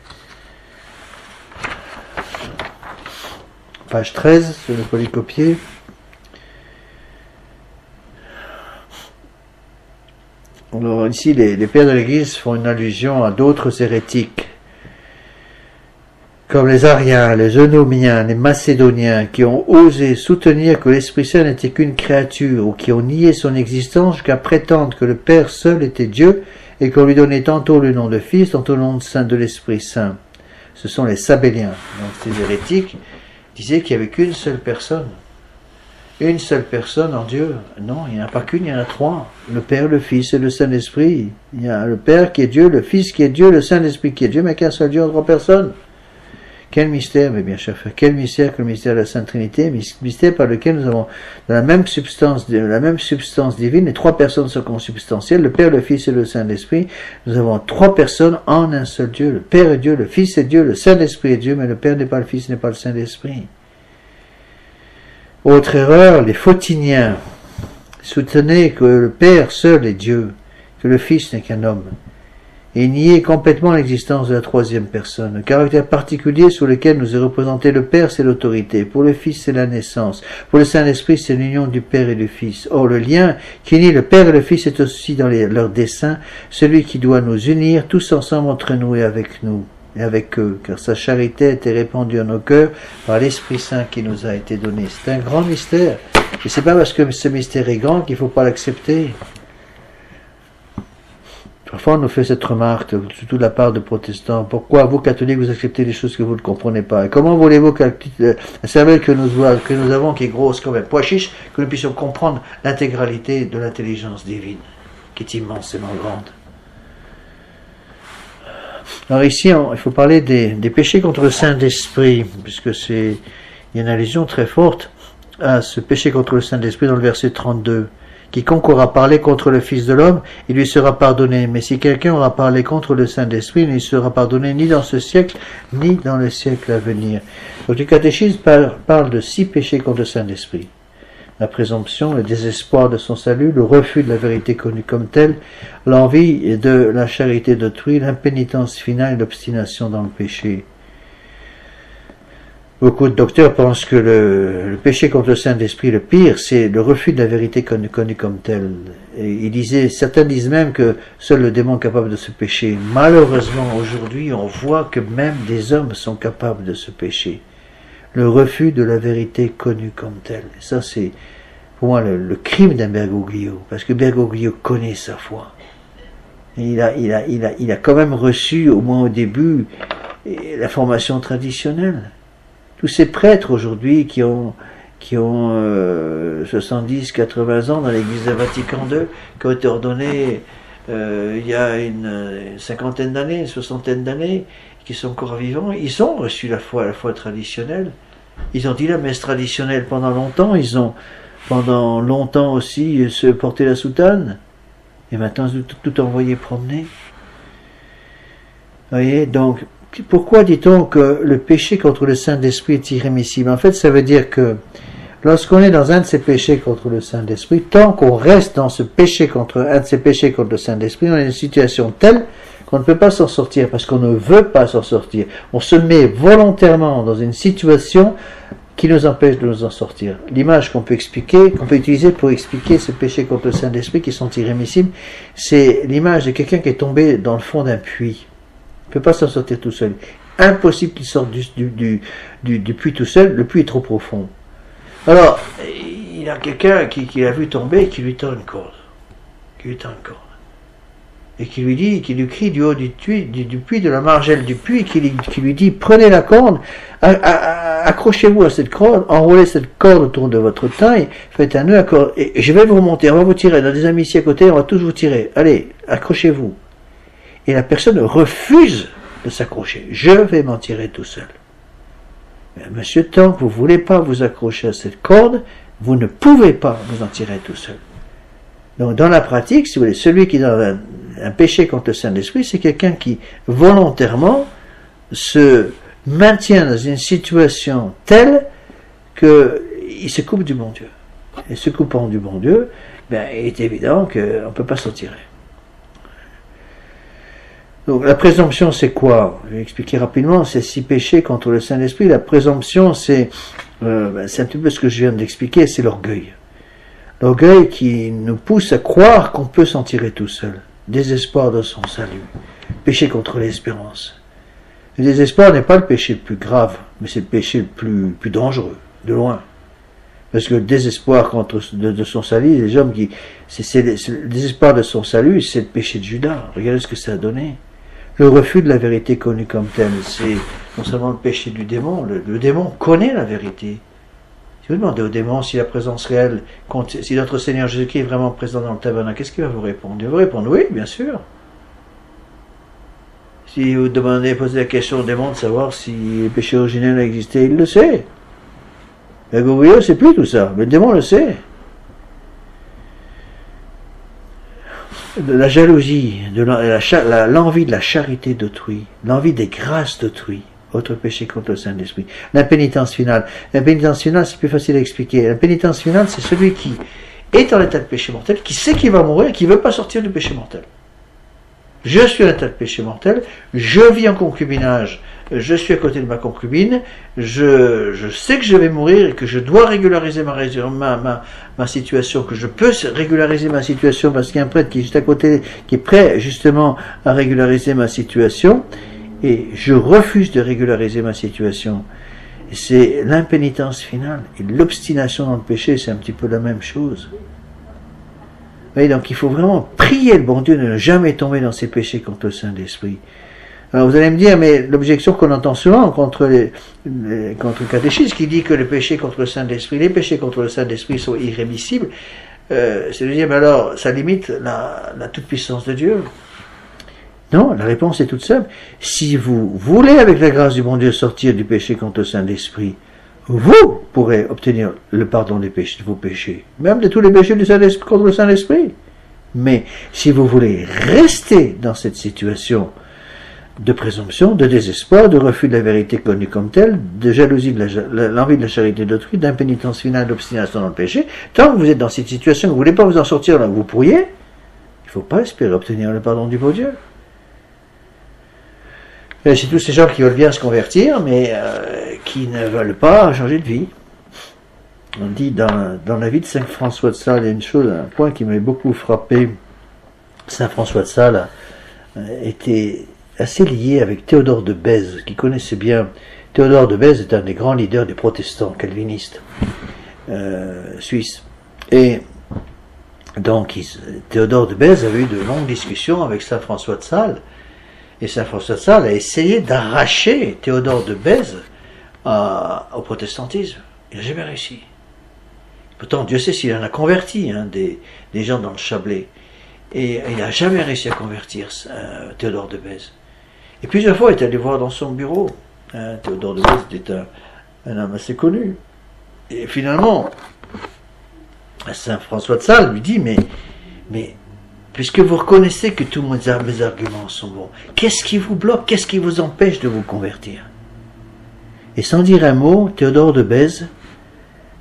S1: Page treize, sur le polycopier. Alors ici, les, les pères de l'Église font une allusion à d'autres hérétiques, comme les Ariens, les Eunomiens, les Macédoniens, qui ont osé soutenir que l'Esprit Saint n'était qu'une créature, ou qui ont nié son existence jusqu'à prétendre que le Père seul était Dieu, et qu'on lui donnait tantôt le nom de Fils, tantôt le nom de Saint de l'Esprit Saint. Ce sont les Sabéliens. Donc ces hérétiques disaient qu'il n'y avait qu'une seule personne. Une seule personne en Dieu. Non, il n'y en a pas qu'une, il y en a trois. Le Père, le Fils et le Saint-Esprit. Il y a le Père qui est Dieu, le Fils qui est Dieu, le Saint-Esprit qui est Dieu, mais qu'un seul Dieu en trois personnes. Quel mystère, mes bien chers frères, quel mystère que le mystère de la Sainte Trinité, mystère par lequel nous avons dans la même substance, la même substance divine, les trois personnes sont consubstantielles, le Père, le Fils et le Saint-Esprit. Nous avons trois personnes en un seul Dieu. Le Père est Dieu, le Fils est Dieu, le Saint-Esprit est Dieu, mais le Père n'est pas le Fils, n'est pas le Saint-Esprit. Autre erreur, les Photiniens soutenaient que le Père seul est Dieu, que le Fils n'est qu'un homme, et niaient complètement l'existence de la troisième personne. Le caractère particulier sous lequel nous est représenté le Père, c'est l'autorité. Pour le Fils, c'est la naissance. Pour le Saint-Esprit, c'est l'union du Père et du Fils. Or, le lien qui nie le Père et le Fils est aussi dans les, leur dessein, celui qui doit nous unir tous ensemble entre nous et avec nous. Et avec eux, car sa charité a été répandue en nos cœurs par l'Esprit Saint qui nous a été donné. C'est un grand mystère. Et c'est pas parce que ce mystère est grand qu'il ne faut pas l'accepter. Parfois on nous fait cette remarque, surtout de la part de protestants. Pourquoi vous, catholiques, vous acceptez des choses que vous ne comprenez pas? Et comment voulez-vous qu'un cervelle que nous, que nous avons, qui est grosse comme un pois chiche, que nous puissions comprendre l'intégralité de l'intelligence divine, qui est immensément grande? Alors ici, on, il faut parler des, des péchés contre le Saint-Esprit, puisque c'est, il y a une allusion très forte à ce péché contre le Saint-Esprit dans le verset trente-deux. Quiconque aura parlé contre le Fils de l'homme, il lui sera pardonné. Mais si quelqu'un aura parlé contre le Saint-Esprit, il ne lui sera pardonné ni dans ce siècle, ni dans le siècle à venir. Donc le catéchisme parle, parle de six péchés contre le Saint-Esprit. La présomption, le désespoir de son salut, le refus de la vérité connue comme telle, l'envie de la charité d'autrui, l'impénitence finale et l'obstination dans le péché. Beaucoup de docteurs pensent que le, le péché contre le Saint-Esprit, le pire, c'est le refus de la vérité connue, connue comme telle. Et ils disaient, certains disent même que seul le démon est capable de ce péché. Malheureusement, aujourd'hui, on voit que même des hommes sont capables de ce péché. Le refus de la vérité connue comme telle. Et ça, c'est pour moi le, le crime d'un Bergoglio, parce que Bergoglio connaît sa foi. Et il a, il a, il a, il a quand même reçu, au moins au début, la formation traditionnelle. Tous ces prêtres aujourd'hui qui ont, qui ont euh, soixante-dix, quatre-vingts ans dans l'église de Vatican deux, qui ont été ordonnés euh, il y a une, une cinquantaine d'années, une soixantaine d'années, qui sont encore vivants, ils ont reçu la foi, la foi traditionnelle. Ils ont dit la messe traditionnelle pendant longtemps, ils ont pendant longtemps aussi se porté la soutane, et maintenant tout, tout envoyé promener. Vous voyez, donc, pourquoi dit-on que le péché contre le Saint-Esprit est irrémissible? En fait, ça veut dire que lorsqu'on est dans un de ces péchés contre le Saint-Esprit, tant qu'on reste dans ce péché contre, un de ces péchés contre le Saint-Esprit, on est dans une situation telle qu'on ne peut pas s'en sortir, parce qu'on ne veut pas s'en sortir. On se met volontairement dans une situation qui nous empêche de nous en sortir. L'image qu'on peut expliquer, qu'on peut utiliser pour expliquer ces péchés contre le Saint-Esprit qui sont irrémissibles, c'est l'image de quelqu'un qui est tombé dans le fond d'un puits. Il ne peut pas s'en sortir tout seul. Impossible qu'il sorte du, du, du, du puits tout seul, le puits est trop profond. Alors, il y a quelqu'un qui, qui l'a vu tomber et qui lui tend une corde. Qui lui tend une corde. Et qui lui dit, qui lui crie du haut du, puits, du, du puits, de la margelle du puits, qui lui, qui lui dit, prenez la corde, accrochez-vous à cette corde, enroulez cette corde autour de votre taille, faites un nœud à corde, et je vais vous remonter, on va vous tirer, dans des amis ici à côté, on va tous vous tirer, allez, accrochez-vous. Et la personne refuse de s'accrocher, je vais m'en tirer tout seul. Mais monsieur, tant que vous ne voulez pas vous accrocher à cette corde, vous ne pouvez pas vous en tirer tout seul. Donc dans la pratique, si vous voulez, celui qui est dans un, un péché contre le Saint-Esprit, c'est quelqu'un qui volontairement se maintient dans une situation telle qu'il se coupe du bon Dieu. Et se coupant du bon Dieu, ben, il est évident qu'on ne peut pas s'en tirer. Donc la présomption, c'est quoi? Je vais expliquer rapidement, c'est six péchés contre le Saint-Esprit. La présomption, c'est euh, ben, c'est un petit peu ce que je viens d'expliquer, c'est l'orgueil. L'orgueil qui nous pousse à croire qu'on peut s'en tirer tout seul. Désespoir de son salut. Péché contre l'espérance. Le désespoir n'est pas le péché le plus grave, mais c'est le péché le plus, plus dangereux, de loin. Parce que le désespoir contre, de, de son salut, les hommes qui... C'est, c'est, c'est, le désespoir de son salut, c'est le péché de Judas. Regardez ce que ça a donné. Le refus de la vérité connue comme telle, c'est non seulement le péché du démon, le, le démon connaît la vérité. Si vous demandez au démon si la présence réelle, si notre Seigneur Jésus-Christ est vraiment présent dans le tabernacle, qu'est-ce qu'il va vous répondre? Il va vous répondre oui, bien sûr. Si vous demandez, posez la question au démon de savoir si le péché originel a existé, il le sait. Le Gourio ne sait plus tout ça, mais le démon le sait. La jalousie, de l'envie de la charité d'autrui, l'envie des grâces d'autrui, autre péché contre le Saint-Esprit. L'impénitence finale. L'impénitence finale, c'est plus facile à expliquer. L'impénitence finale, c'est celui qui est en état de péché mortel, qui sait qu'il va mourir et qui ne veut pas sortir du péché mortel. Je suis en état de péché mortel, je vis en concubinage, je suis à côté de ma concubine, je, je sais que je vais mourir et que je dois régulariser ma, ma, ma, ma situation, que je peux régulariser ma situation parce qu'il y a un prêtre qui est juste à côté, qui est prêt justement à régulariser ma situation, et je refuse de régulariser ma situation. C'est l'impénitence finale. Et l'obstination dans le péché, c'est un petit peu la même chose. Oui, donc il faut vraiment prier le bon Dieu de ne jamais tomber dans ces péchés contre le Saint-Esprit. Alors vous allez me dire, mais l'objection qu'on entend souvent contre, les, les, contre le catéchisme qui dit que les péchés contre le Saint-Esprit, les péchés contre le Saint-Esprit sont irrémissibles, euh, c'est de dire, mais alors ça limite la, la toute-puissance de Dieu. Non, la réponse est toute simple. Si vous voulez, avec la grâce du bon Dieu, sortir du péché contre le Saint-Esprit, vous pourrez obtenir le pardon des péchés, de vos péchés, même de tous les péchés du Saint-Esprit contre le Saint-Esprit. Mais si vous voulez rester dans cette situation de présomption, de désespoir, de refus de la vérité connue comme telle, de jalousie, de la, l'envie de la charité d'autrui, d'impénitence finale, d'obstination dans le péché, tant que vous êtes dans cette situation, que vous ne voulez pas vous en sortir là où vous pourriez, il ne faut pas espérer obtenir le pardon du beau Dieu. Et c'est tous ces gens qui veulent bien se convertir, mais euh, qui ne veulent pas changer de vie. On dit dans, dans la vie de Saint François de Sales, il y a une chose, un point qui m'avait beaucoup frappé. Saint François de Sales euh, était assez lié avec Théodore de Bèze, qui connaissait bien. Théodore de Bèze est un des grands leaders des protestants calvinistes euh, suisses. Et donc, il, Théodore de Bèze avait eu de longues discussions avec Saint François de Sales. Et Saint François de Sales a essayé d'arracher Théodore de Bèze à, au protestantisme. Il n'a jamais réussi. Pourtant, Dieu sait s'il en a converti hein, des, des gens dans le Chablais. Et il n'a jamais réussi à convertir euh, Théodore de Bèze. Et plusieurs fois, il est allé voir dans son bureau. Hein, Théodore de Bèze était un, un homme assez connu. Et finalement, Saint François de Sales lui dit, mais... mais puisque vous reconnaissez que tous mes arguments sont bons, qu'est-ce qui vous bloque, qu'est-ce qui vous empêche de vous convertir? Et sans dire un mot, Théodore de Bèze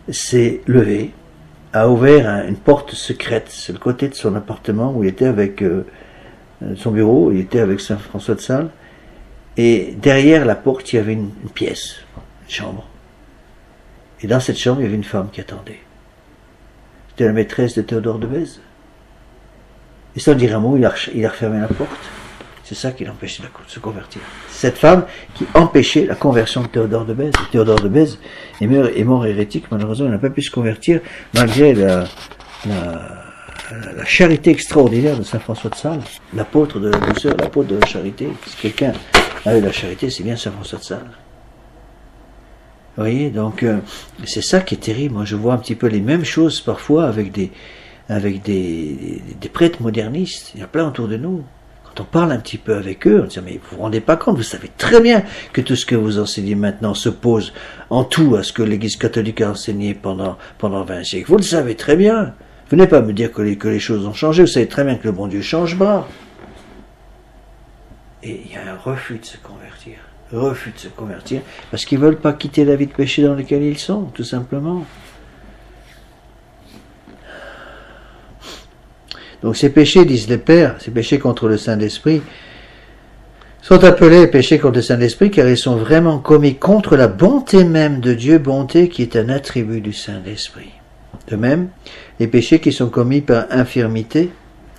S1: s'est levé, a ouvert un, une porte secrète, c'est le côté de son appartement où il était avec euh, son bureau, il était avec Saint François de Sales, et derrière la porte il y avait une, une pièce, une chambre. Et dans cette chambre il y avait une femme qui attendait. C'était la maîtresse de Théodore de Bèze. Et sans dire un mot, il a, il a refermé la porte. C'est ça qui l'empêchait de se convertir. C'est cette femme qui empêchait la conversion de Théodore de Bèze. Et Théodore de Bèze est mort, est mort hérétique, malheureusement, il n'a pas pu se convertir, malgré la, la, la charité extraordinaire de Saint François de Sales, l'apôtre de la douceur, l'apôtre de la charité. Si quelqu'un a eu la charité, c'est bien Saint François de Sales. Vous voyez, donc euh, c'est ça qui est terrible. Moi, je vois un petit peu les mêmes choses parfois avec des, avec des, des, des prêtres modernistes. Il y en a plein autour de nous. Quand on parle un petit peu avec eux, on dit mais vous vous rendez pas compte, vous savez très bien que tout ce que vous enseignez maintenant s'oppose en tout à ce que l'Église catholique a enseigné pendant pendant vingt siècles. Vous le savez très bien. Venez pas me dire que les, que les choses ont changé. Vous savez très bien que le bon Dieu change pas. Et il y a un refus de se convertir. Refus de se convertir parce qu'ils veulent pas quitter la vie de péché dans laquelle ils sont, tout simplement. Donc ces péchés, disent les pères, ces péchés contre le Saint-Esprit, sont appelés péchés contre le Saint-Esprit car ils sont vraiment commis contre la bonté même de Dieu, bonté qui est un attribut du Saint-Esprit. De même, les péchés qui sont commis par infirmité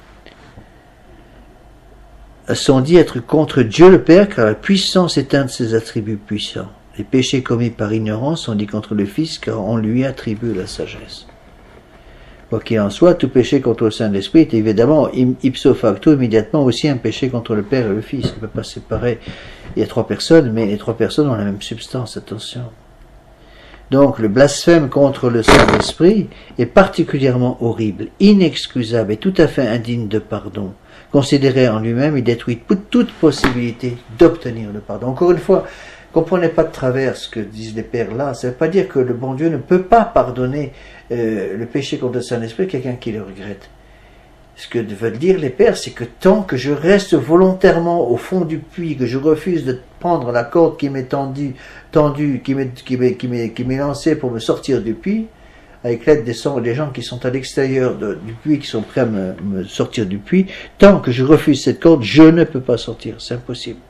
S1: sont dits être contre Dieu le Père car la puissance est un de ses attributs puissants. Les péchés commis par ignorance sont dits contre le Fils car on lui attribue la sagesse. Quoi qu'il en soit, tout péché contre le Saint-Esprit est évidemment ipso facto immédiatement aussi un péché contre le Père et le Fils. On ne peut pas séparer. Il y a trois personnes, mais les trois personnes ont la même substance, attention. Donc le blasphème contre le Saint-Esprit est particulièrement horrible, inexcusable et tout à fait indigne de pardon. Considéré en lui-même, il détruit toute possibilité d'obtenir le pardon. Encore une fois, comprenez pas de travers ce que disent les pères là. Ça ne veut pas dire que le bon Dieu ne peut pas pardonner euh, le péché contre le Saint-Esprit à quelqu'un qui le regrette. Ce que veulent dire les pères, c'est que tant que je reste volontairement au fond du puits, que je refuse de prendre la corde qui m'est tendue, tendue qui m'est qui m'est qui m'est qui m'est lancée pour me sortir du puits, avec l'aide des, des gens qui sont à l'extérieur de, du puits, qui sont prêts à me, me sortir du puits, tant que je refuse cette corde, je ne peux pas sortir, c'est impossible.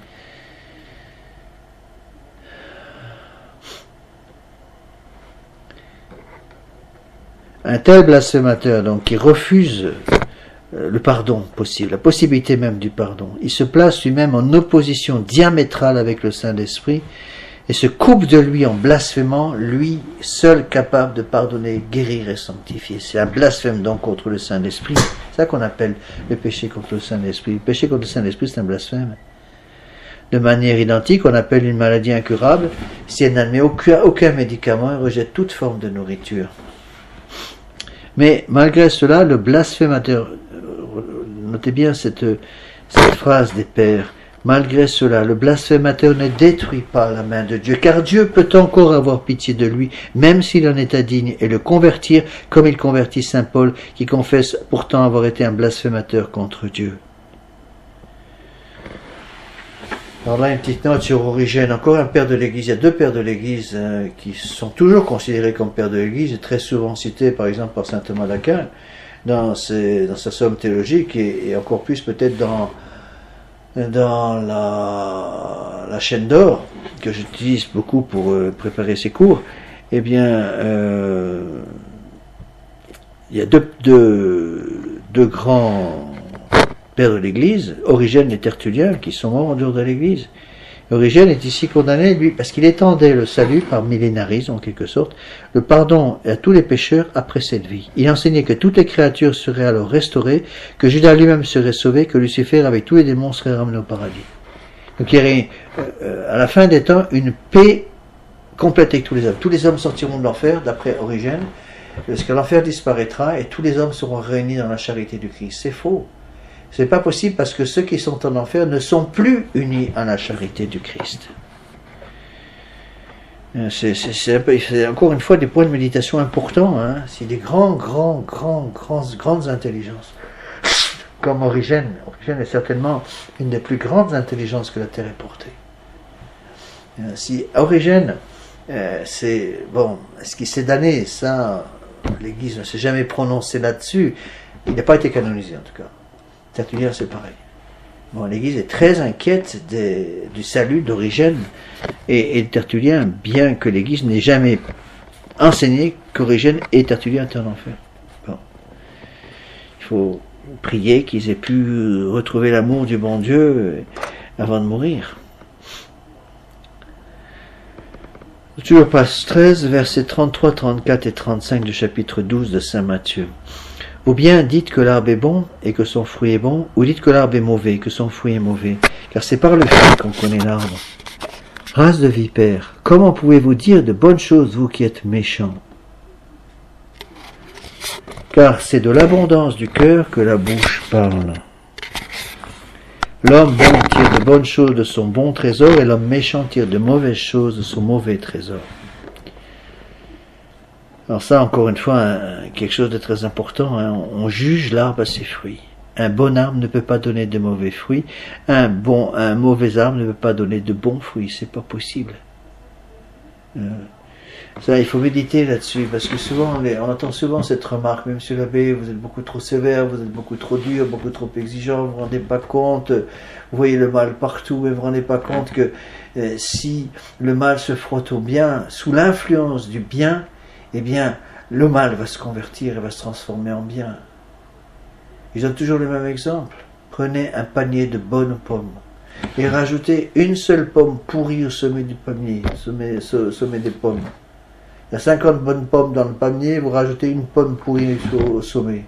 S1: Un tel blasphémateur, donc, qui refuse euh, le pardon possible, la possibilité même du pardon, il se place lui-même en opposition diamétrale avec le Saint-Esprit, et se coupe de lui en blasphémant, lui seul capable de pardonner, guérir et sanctifier. C'est un blasphème donc contre le Saint-Esprit. C'est ça qu'on appelle le péché contre le Saint-Esprit. Le péché contre le Saint-Esprit, c'est un blasphème. De manière identique, on appelle une maladie incurable si elle n'admet aucun, aucun médicament et rejette toute forme de nourriture. Mais malgré cela, le blasphémateur, notez bien cette, cette phrase des pères, malgré cela, le blasphémateur ne détruit pas la main de Dieu, car Dieu peut encore avoir pitié de lui, même s'il en est indigne, et le convertir comme il convertit saint Paul, qui confesse pourtant avoir été un blasphémateur contre Dieu. Alors là, une petite note sur Origène, encore un père de l'Église. Il y a deux pères de l'Église euh, qui sont toujours considérés comme pères de l'Église, et très souvent cités, par exemple, par saint Thomas d'Aquin, dans, ses, dans sa somme théologique, et, et encore plus peut-être dans, dans la, la chaîne d'or, que j'utilise beaucoup pour euh, préparer ces cours. Eh bien, euh, il y a deux, deux, deux grands pères de l'Église, Origène et Tertullien, qui sont morts en dehors de l'Église. Origène est ici condamné, lui, parce qu'il étendait le salut par millénarisme, en quelque sorte, le pardon à tous les pécheurs après cette vie. Il enseignait que toutes les créatures seraient alors restaurées, que Judas lui-même serait sauvé, que Lucifer avec tous les démons serait ramené au paradis. Donc il y aurait, euh, à la fin des temps, une paix complète avec tous les hommes. Tous les hommes sortiront de l'enfer, d'après Origène, parce que l'enfer disparaîtra et tous les hommes seront réunis dans la charité du Christ. C'est faux. C'est pas possible parce que ceux qui sont en enfer ne sont plus unis à la charité du Christ. C'est, c'est, c'est, c'est encore une fois des points de méditation importants. Hein. C'est des grands, grands, grands, grands, grandes intelligences. Comme Origène. Origène est certainement une des plus grandes intelligences que la Terre ait portée. Si Origène euh, c'est, bon, est-ce qu'il s'est damné? Ça, l'Église ne s'est jamais prononcée là-dessus. Il n'a pas été canonisé, en tout cas. Tertullien, c'est pareil. Bon, l'Église est très inquiète des, du salut d'Origène et, et de Tertullien, bien que l'Église n'ait jamais enseigné qu'Origène et Tertullien étaient en enfer. Bon. Il faut prier qu'ils aient pu retrouver l'amour du bon Dieu avant de mourir. Toujours passe treize, versets trente-trois, trente-quatre et trente-cinq du chapitre douze de saint Matthieu. Ou bien dites que l'arbre est bon et que son fruit est bon, ou dites que l'arbre est mauvais et que son fruit est mauvais, car c'est par le fruit qu'on connaît l'arbre. Race de vipères, comment pouvez-vous dire de bonnes choses, vous qui êtes méchants? Car c'est de l'abondance du cœur que la bouche parle. L'homme bon tire de bonnes choses de son bon trésor, et l'homme méchant tire de mauvaises choses de son mauvais trésor. Alors ça, encore une fois, hein, quelque chose de très important, hein, on juge l'arbre à ses fruits. Un bon arbre ne peut pas donner de mauvais fruits, un bon, un mauvais arbre ne peut pas donner de bons fruits, c'est pas possible. Euh, ça, il faut méditer là-dessus, parce que souvent, on, les, on entend souvent cette remarque, mais monsieur l'abbé, vous êtes beaucoup trop sévère, vous êtes beaucoup trop dur, beaucoup trop exigeant, vous vous rendez pas compte, vous voyez le mal partout, mais vous vous rendez pas compte que euh, si le mal se frotte au bien, sous l'influence du bien, eh bien, le mal va se convertir et va se transformer en bien. Ils ont toujours le même exemple. Prenez un panier de bonnes pommes et rajoutez une seule pomme pourrie au sommet du panier, au sommet, au sommet des pommes. Il y a cinquante bonnes pommes dans le panier, vous rajoutez une pomme pourrie au sommet.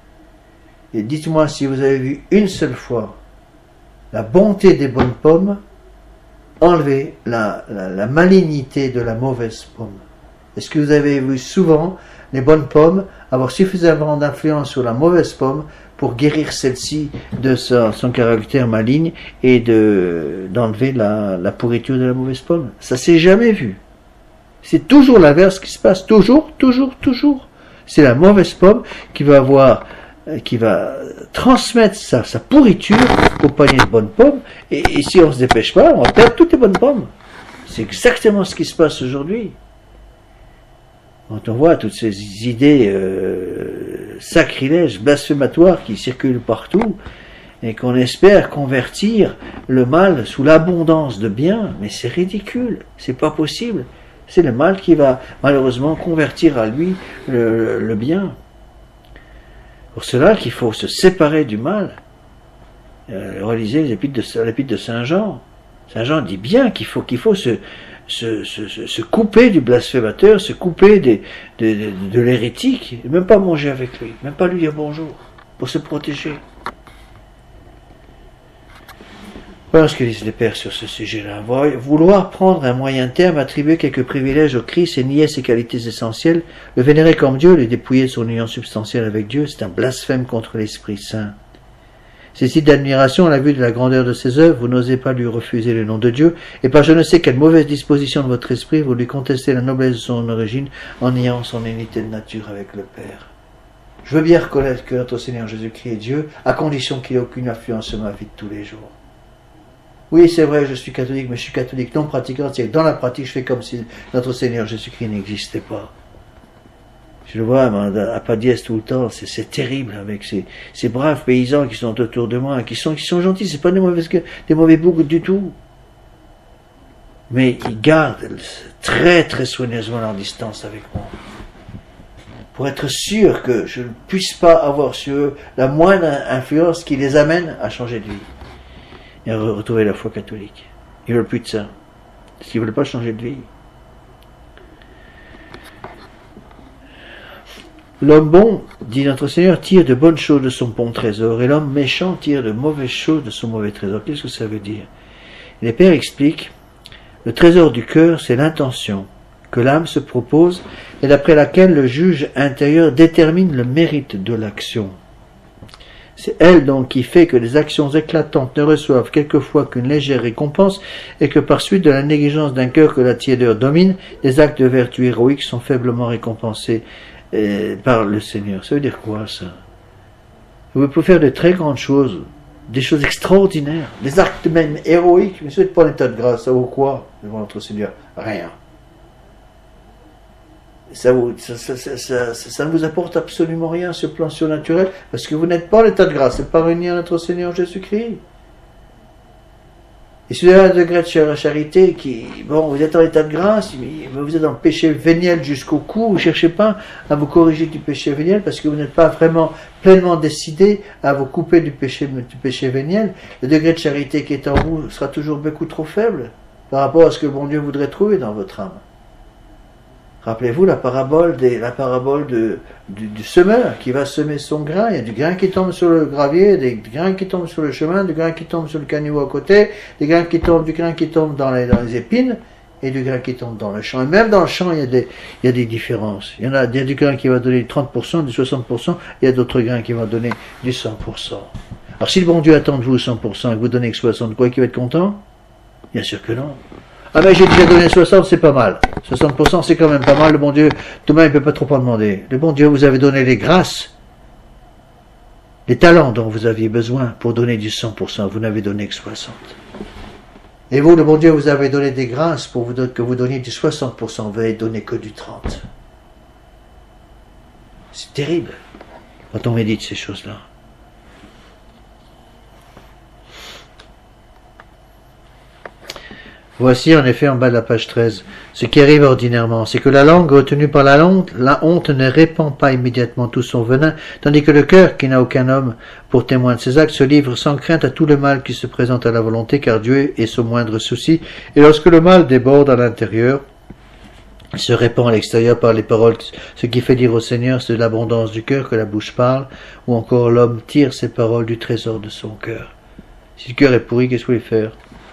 S1: Et dites-moi si vous avez vu une seule fois la bonté des bonnes pommes enlever la, la, la malignité de la mauvaise pomme. Est-ce que vous avez vu souvent les bonnes pommes avoir suffisamment d'influence sur la mauvaise pomme pour guérir celle-ci de son, son caractère maligne et de, d'enlever la, la pourriture de la mauvaise pomme? Ça s'est jamais vu. C'est toujours l'inverse qui se passe. Toujours, toujours, toujours. C'est la mauvaise pomme qui va avoir, qui va transmettre sa, sa pourriture au panier de bonnes pommes. Et, et si on ne se dépêche pas, on va perdre toutes les bonnes pommes. C'est exactement ce qui se passe aujourd'hui. Quand on voit toutes ces idées euh, sacrilèges, blasphématoires qui circulent partout, et qu'on espère convertir le mal sous l'abondance de bien, mais c'est ridicule, c'est pas possible. C'est le mal qui va malheureusement convertir à lui le, le bien. Pour cela qu'il faut se séparer du mal. Euh, relisez l'épître de, l'épître de Saint Jean. Saint Jean dit bien qu'il faut, qu'il faut se Se, se, se couper du blasphémateur, se couper des, de, de, de l'hérétique, et même pas manger avec lui, même pas lui dire bonjour, pour se protéger. Voilà ce que disent les pères sur ce sujet-là. Vouloir prendre un moyen terme, attribuer quelques privilèges au Christ et nier ses qualités essentielles, le vénérer comme Dieu, le dépouiller de son union substantielle avec Dieu, c'est un blasphème contre l'Esprit Saint. Ces sites d'admiration à la vue de la grandeur de ses œuvres, vous n'osez pas lui refuser le nom de Dieu, et par je ne sais quelle mauvaise disposition de votre esprit, vous lui contestez la noblesse de son origine en niant son unité de nature avec le Père. Je veux bien reconnaître que notre Seigneur Jésus-Christ est Dieu, à condition qu'il n'ait aucune influence sur ma vie de tous les jours. Oui, c'est vrai, je suis catholique, mais je suis catholique non pratiquant, c'est que dans la pratique, je fais comme si notre Seigneur Jésus-Christ n'existait pas. Je le vois à Padiès tout le temps, c'est, c'est terrible avec ces, ces braves paysans qui sont autour de moi, qui sont, qui sont gentils, c'est pas des mauvais, des mauvais boucs du tout. Mais ils gardent très très soigneusement leur distance avec moi. Pour être sûr que je ne puisse pas avoir sur eux la moindre influence qui les amène à changer de vie. Et à retrouver la foi catholique. Ils veulent plus de ça. Parce qu'ils veulent pas changer de vie. L'homme bon, dit notre Seigneur, tire de bonnes choses de son bon trésor, et l'homme méchant tire de mauvaises choses de son mauvais trésor. Qu'est-ce que ça veut dire? Les pères expliquent, le trésor du cœur, c'est l'intention que l'âme se propose, et d'après laquelle le juge intérieur détermine le mérite de l'action. C'est elle donc qui fait que les actions éclatantes ne reçoivent quelquefois qu'une légère récompense, et que par suite de la négligence d'un cœur que la tiédeur domine, des actes de vertu héroïques sont faiblement récompensés par le Seigneur. Ça veut dire quoi, ça? Vous pouvez faire de très grandes choses, des choses extraordinaires, des actes même héroïques, mais c'est pas l'état de grâce, ça vaut quoi devant notre Seigneur? Rien. ça, vous, ça, ça, ça, ça, ça ne vous apporte absolument rien sur le plan surnaturel, parce que vous n'êtes pas en état de grâce, c'est pas réuni à notre Seigneur Jésus-Christ. Et si vous avez un degré de charité qui, bon, vous êtes en état de grâce, mais vous êtes dans le péché véniel jusqu'au cou, vous ne cherchez pas à vous corriger du péché véniel parce que vous n'êtes pas vraiment pleinement décidé à vous couper du péché, du péché véniel, le degré de charité qui est en vous sera toujours beaucoup trop faible par rapport à ce que le bon Dieu voudrait trouver dans votre âme. Rappelez-vous la parabole, des, la parabole de, du, du semeur qui va semer son grain. Il y a du grain qui tombe sur le gravier, des grains qui tombent sur le chemin, du grain qui tombe sur le caniveau à côté, des grains qui tombent, du grain qui tombe dans les, dans les épines et du grain qui tombe dans le champ. Et même dans le champ, il y a des, il y a des différences. Il y en a, il y a du grain qui va donner trente pour cent, du soixante pour cent, il y a d'autres grains qui vont donner du cent pour cent. Alors si le bon Dieu attend de vous cent pour cent et que vous donnez que soixante pour cent, quoi, qu'il va être content? Bien sûr que non. Ah mais j'ai déjà donné soixante, c'est pas mal. soixante pour cent c'est quand même pas mal, le bon Dieu, demain il ne peut pas trop en demander. Le bon Dieu vous avez donné les grâces, les talents dont vous aviez besoin pour donner du cent pour cent, vous n'avez donné que soixante. Et vous, le bon Dieu, vous avez donné des grâces pour vous, que vous donniez du soixante pour cent, vous n'avez donné que du trente. C'est terrible quand on médite ces choses-là. Voici en effet en bas de la page treize, ce qui arrive ordinairement, c'est que la langue retenue par la honte, la honte ne répand pas immédiatement tout son venin, tandis que le cœur, qui n'a aucun homme pour témoin de ses actes, se livre sans crainte à tout le mal qui se présente à la volonté, car Dieu est son moindre souci, et lorsque le mal déborde à l'intérieur, il se répand à l'extérieur par les paroles, ce qui fait dire au Seigneur, c'est de l'abondance du cœur que la bouche parle, ou encore l'homme tire ses paroles du trésor de son cœur. Si le cœur est pourri, qu'est-ce que vous voulez faire?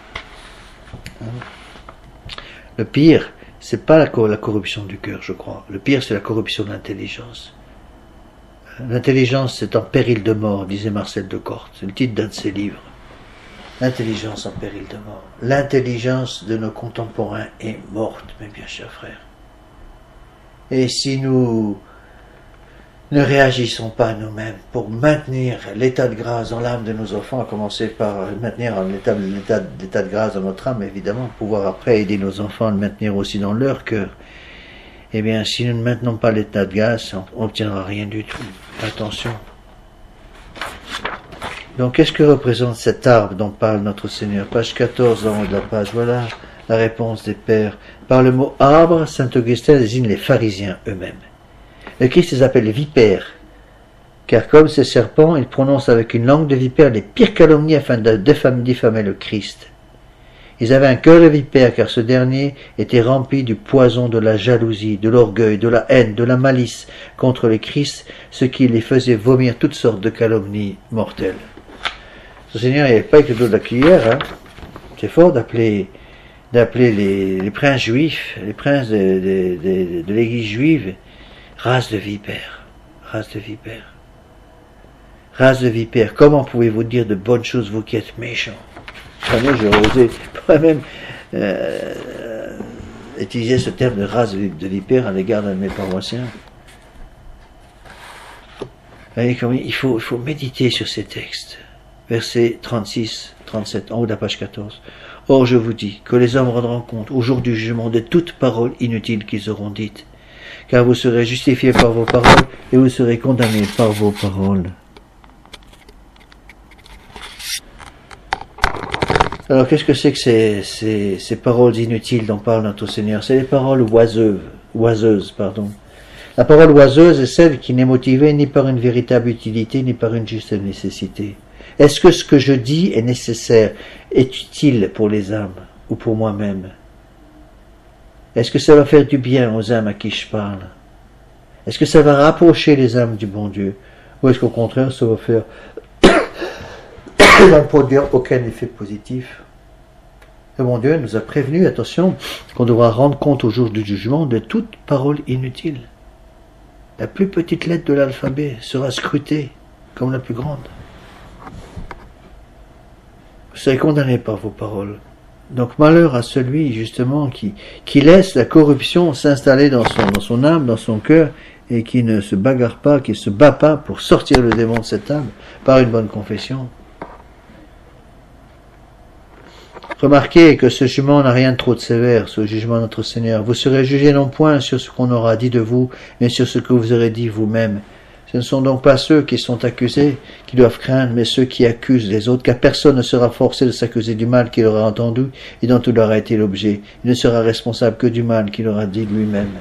S1: Le pire, c'est pas la, la corruption du cœur, je crois. Le pire, c'est la corruption de l'intelligence. L'intelligence, c'est en péril de mort, disait Marcel de Corte. C'est le titre d'un de ses livres. L'intelligence en péril de mort. L'intelligence de nos contemporains est morte, mes bien chers frères. Et si nous ne réagissons pas nous-mêmes pour maintenir l'état de grâce dans l'âme de nos enfants, à commencer par maintenir l'état, l'état, l'état de grâce dans notre âme, évidemment, pouvoir après aider nos enfants à le maintenir aussi dans leur cœur, eh bien, si nous ne maintenons pas l'état de grâce, on n'obtiendra rien du tout. Attention. Donc, qu'est-ce que représente cet arbre dont parle notre Seigneur? Page quatorze, en haut de la page, voilà la réponse des pères. Par le mot arbre, saint Augustin désigne les pharisiens eux-mêmes. Le Christ les appelle vipères, car comme ces serpents, ils prononcent avec une langue de vipère les pires calomnies afin de diffamer le Christ. Ils avaient un cœur de vipère, car ce dernier était rempli du poison de la jalousie, de l'orgueil, de la haine, de la malice contre le Christ, ce qui les faisait vomir toutes sortes de calomnies mortelles. Ce Seigneur, il n'y avait pas écrit de la cuillère, hein. C'est fort d'appeler d'appeler les, les princes juifs, les princes de, de, de, de l'église juive, race de vipères, race de vipères, race de vipères. Comment pouvez-vous dire de bonnes choses, vous qui êtes méchants? Moi, j'ai osé, pourrais même euh, utiliser ce terme de race de vipères à l'égard d'un de mes paroissiens. Il faut, il faut méditer sur ces textes. Versets trente-six, trente-sept, en haut de la page quatorze. Or, je vous dis que les hommes rendront compte au jour du jugement de toutes paroles inutiles qu'ils auront dites. Car vous serez justifiés par vos paroles et vous serez condamnés par vos paroles. Alors, qu'est-ce que c'est que ces, ces, ces paroles inutiles dont parle notre Seigneur? C'est les paroles oiseuses, oiseuses, pardon. La parole oiseuse est celle qui n'est motivée ni par une véritable utilité, ni par une juste nécessité. Est-ce que ce que je dis est nécessaire, est utile pour les âmes, ou pour moi-même? Est-ce que ça va faire du bien aux âmes à qui je parle? Est-ce que ça va rapprocher les âmes du bon Dieu? Ou est-ce qu'au contraire, ça va faire ça va produire aucun effet positif? Le bon Dieu nous a prévenu, attention, qu'on devra rendre compte au jour du jugement de toute parole inutile. La plus petite lettre de l'alphabet sera scrutée comme la plus grande. Vous serez condamné par vos paroles. Donc malheur à celui justement qui, qui laisse la corruption s'installer dans son, dans son âme, dans son cœur, et qui ne se bagarre pas, qui ne se bat pas pour sortir le démon de cette âme par une bonne confession. Remarquez que ce jugement n'a rien de trop de sévère, ce jugement de notre Seigneur. Vous serez jugés non point sur ce qu'on aura dit de vous, mais sur ce que vous aurez dit vous-même. Ce ne sont donc pas ceux qui sont accusés qui doivent craindre, mais ceux qui accusent les autres, car personne ne sera forcé de s'accuser du mal qu'il aura entendu et dont il aura été l'objet. Il ne sera responsable que du mal qu'il aura dit lui-même.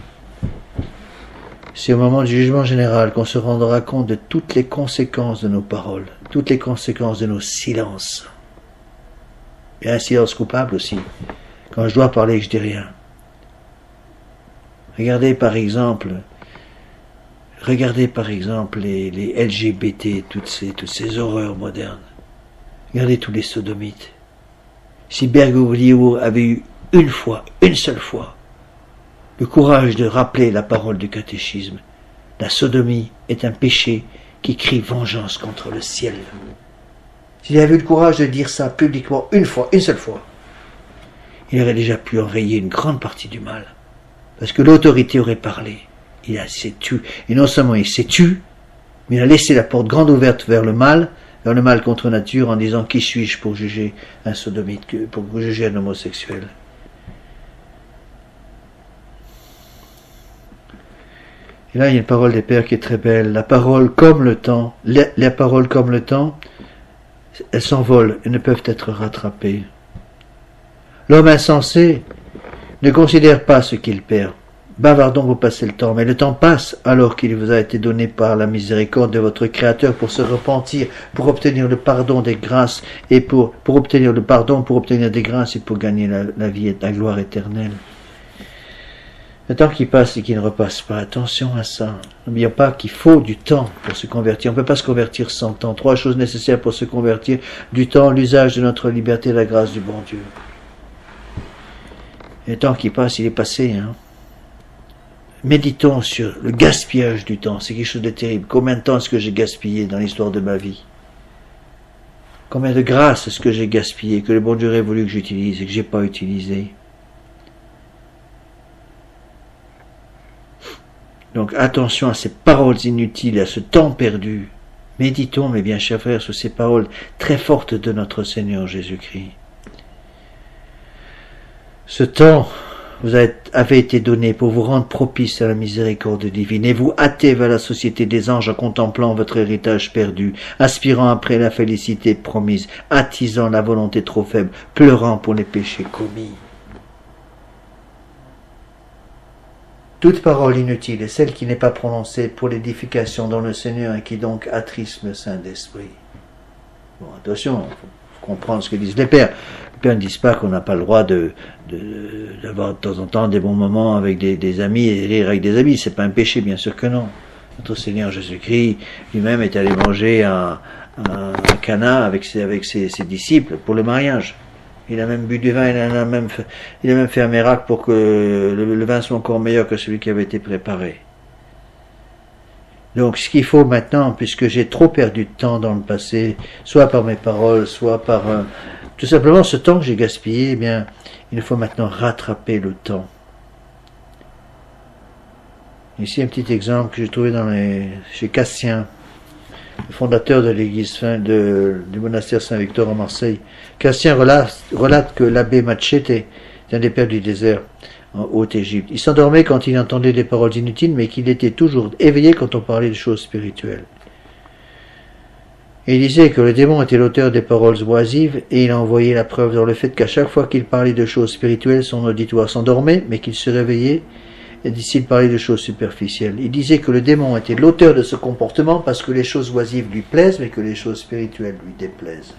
S1: C'est au moment du jugement général qu'on se rendra compte de toutes les conséquences de nos paroles, toutes les conséquences de nos silences. Il y a un silence coupable aussi, quand je dois parler et que je dis rien. Regardez par exemple, regardez par exemple les, les L G B T, toutes ces, toutes ces horreurs modernes. Regardez tous les sodomites. Si Bergoglio avait eu une fois, une seule fois, le courage de rappeler la parole du catéchisme, la sodomie est un péché qui crie vengeance contre le ciel. S'il avait eu le courage de dire ça publiquement une fois, une seule fois, il aurait déjà pu enrayer une grande partie du mal. Parce que l'autorité aurait parlé. Il s'est tu. Et non seulement il s'est tu, mais il a laissé la porte grande ouverte vers le mal, vers le mal contre nature, en disant qui suis-je pour juger un sodomite, pour juger un homosexuel. Et là, il y a une parole des Pères qui est très belle. La parole comme le temps, les, les paroles comme le temps, elles s'envolent et ne peuvent être rattrapées. L'homme insensé ne considère pas ce qu'il perd. Bavardons pour passer le temps, mais le temps passe alors qu'il vous a été donné par la miséricorde de votre Créateur pour se repentir, pour obtenir le pardon des grâces et pour, pour obtenir le pardon, pour obtenir des grâces et pour gagner la, la vie et la gloire éternelle. Le temps qui passe et qui ne repasse pas, attention à ça. N'oublions pas qu'il faut du temps pour se convertir. On ne peut pas se convertir sans temps. Trois choses nécessaires pour se convertir: du temps, l'usage de notre liberté et la grâce du bon Dieu. Et le temps qui passe, il est passé. Hein. Méditons sur le gaspillage du temps. C'est quelque chose de terrible. Combien de temps est-ce que j'ai gaspillé dans l'histoire de ma vie? Combien de grâce est-ce que j'ai gaspillé, que le bon Dieu aurait voulu que j'utilise et que je n'ai pas utilisé? Donc attention à ces paroles inutiles, à ce temps perdu. Méditons, mes bien chers frères, sur ces paroles très fortes de notre Seigneur Jésus-Christ. Ce temps vous avait été donné pour vous rendre propice à la miséricorde divine et vous hâter vers la société des anges en contemplant votre héritage perdu, aspirant après la félicité promise, attisant la volonté trop faible, pleurant pour les péchés commis. Toute parole inutile est celle qui n'est pas prononcée pour l'édification dans le Seigneur et qui donc attriste le Saint-Esprit. Bon, attention, il faut comprendre ce que disent les pères. Les pères ne disent pas qu'on n'a pas le droit de, de, d'avoir de temps en temps des bons moments avec des, des amis et rire avec des amis. C'est pas un péché, bien sûr que non. Notre Seigneur Jésus-Christ lui-même est allé manger à, à, à Cana avec, ses, avec ses, ses disciples pour le mariage. Il a même bu du vin, il a même fait, il a même fait un miracle pour que le, le vin soit encore meilleur que celui qui avait été préparé. Donc ce qu'il faut maintenant, puisque j'ai trop perdu de temps dans le passé, soit par mes paroles, soit par euh, tout simplement ce temps que j'ai gaspillé, eh bien, il faut maintenant rattraper le temps. Ici un petit exemple que j'ai trouvé dans les, chez Cassien, le fondateur de l'église de, du monastère Saint-Victor à Marseille. Cassien relate, relate que l'abbé Machete, un des pères du désert en Haute-Égypte, il s'endormait quand il entendait des paroles inutiles, mais qu'il était toujours éveillé quand on parlait de choses spirituelles. Et il disait que le démon était l'auteur des paroles oisives, et il a envoyé la preuve dans le fait qu'à chaque fois qu'il parlait de choses spirituelles, son auditoire s'endormait, mais qu'il se réveillait et s'il parlait de choses superficielles. Il disait que le démon était l'auteur de ce comportement parce que les choses oisives lui plaisent, mais que les choses spirituelles lui déplaisent.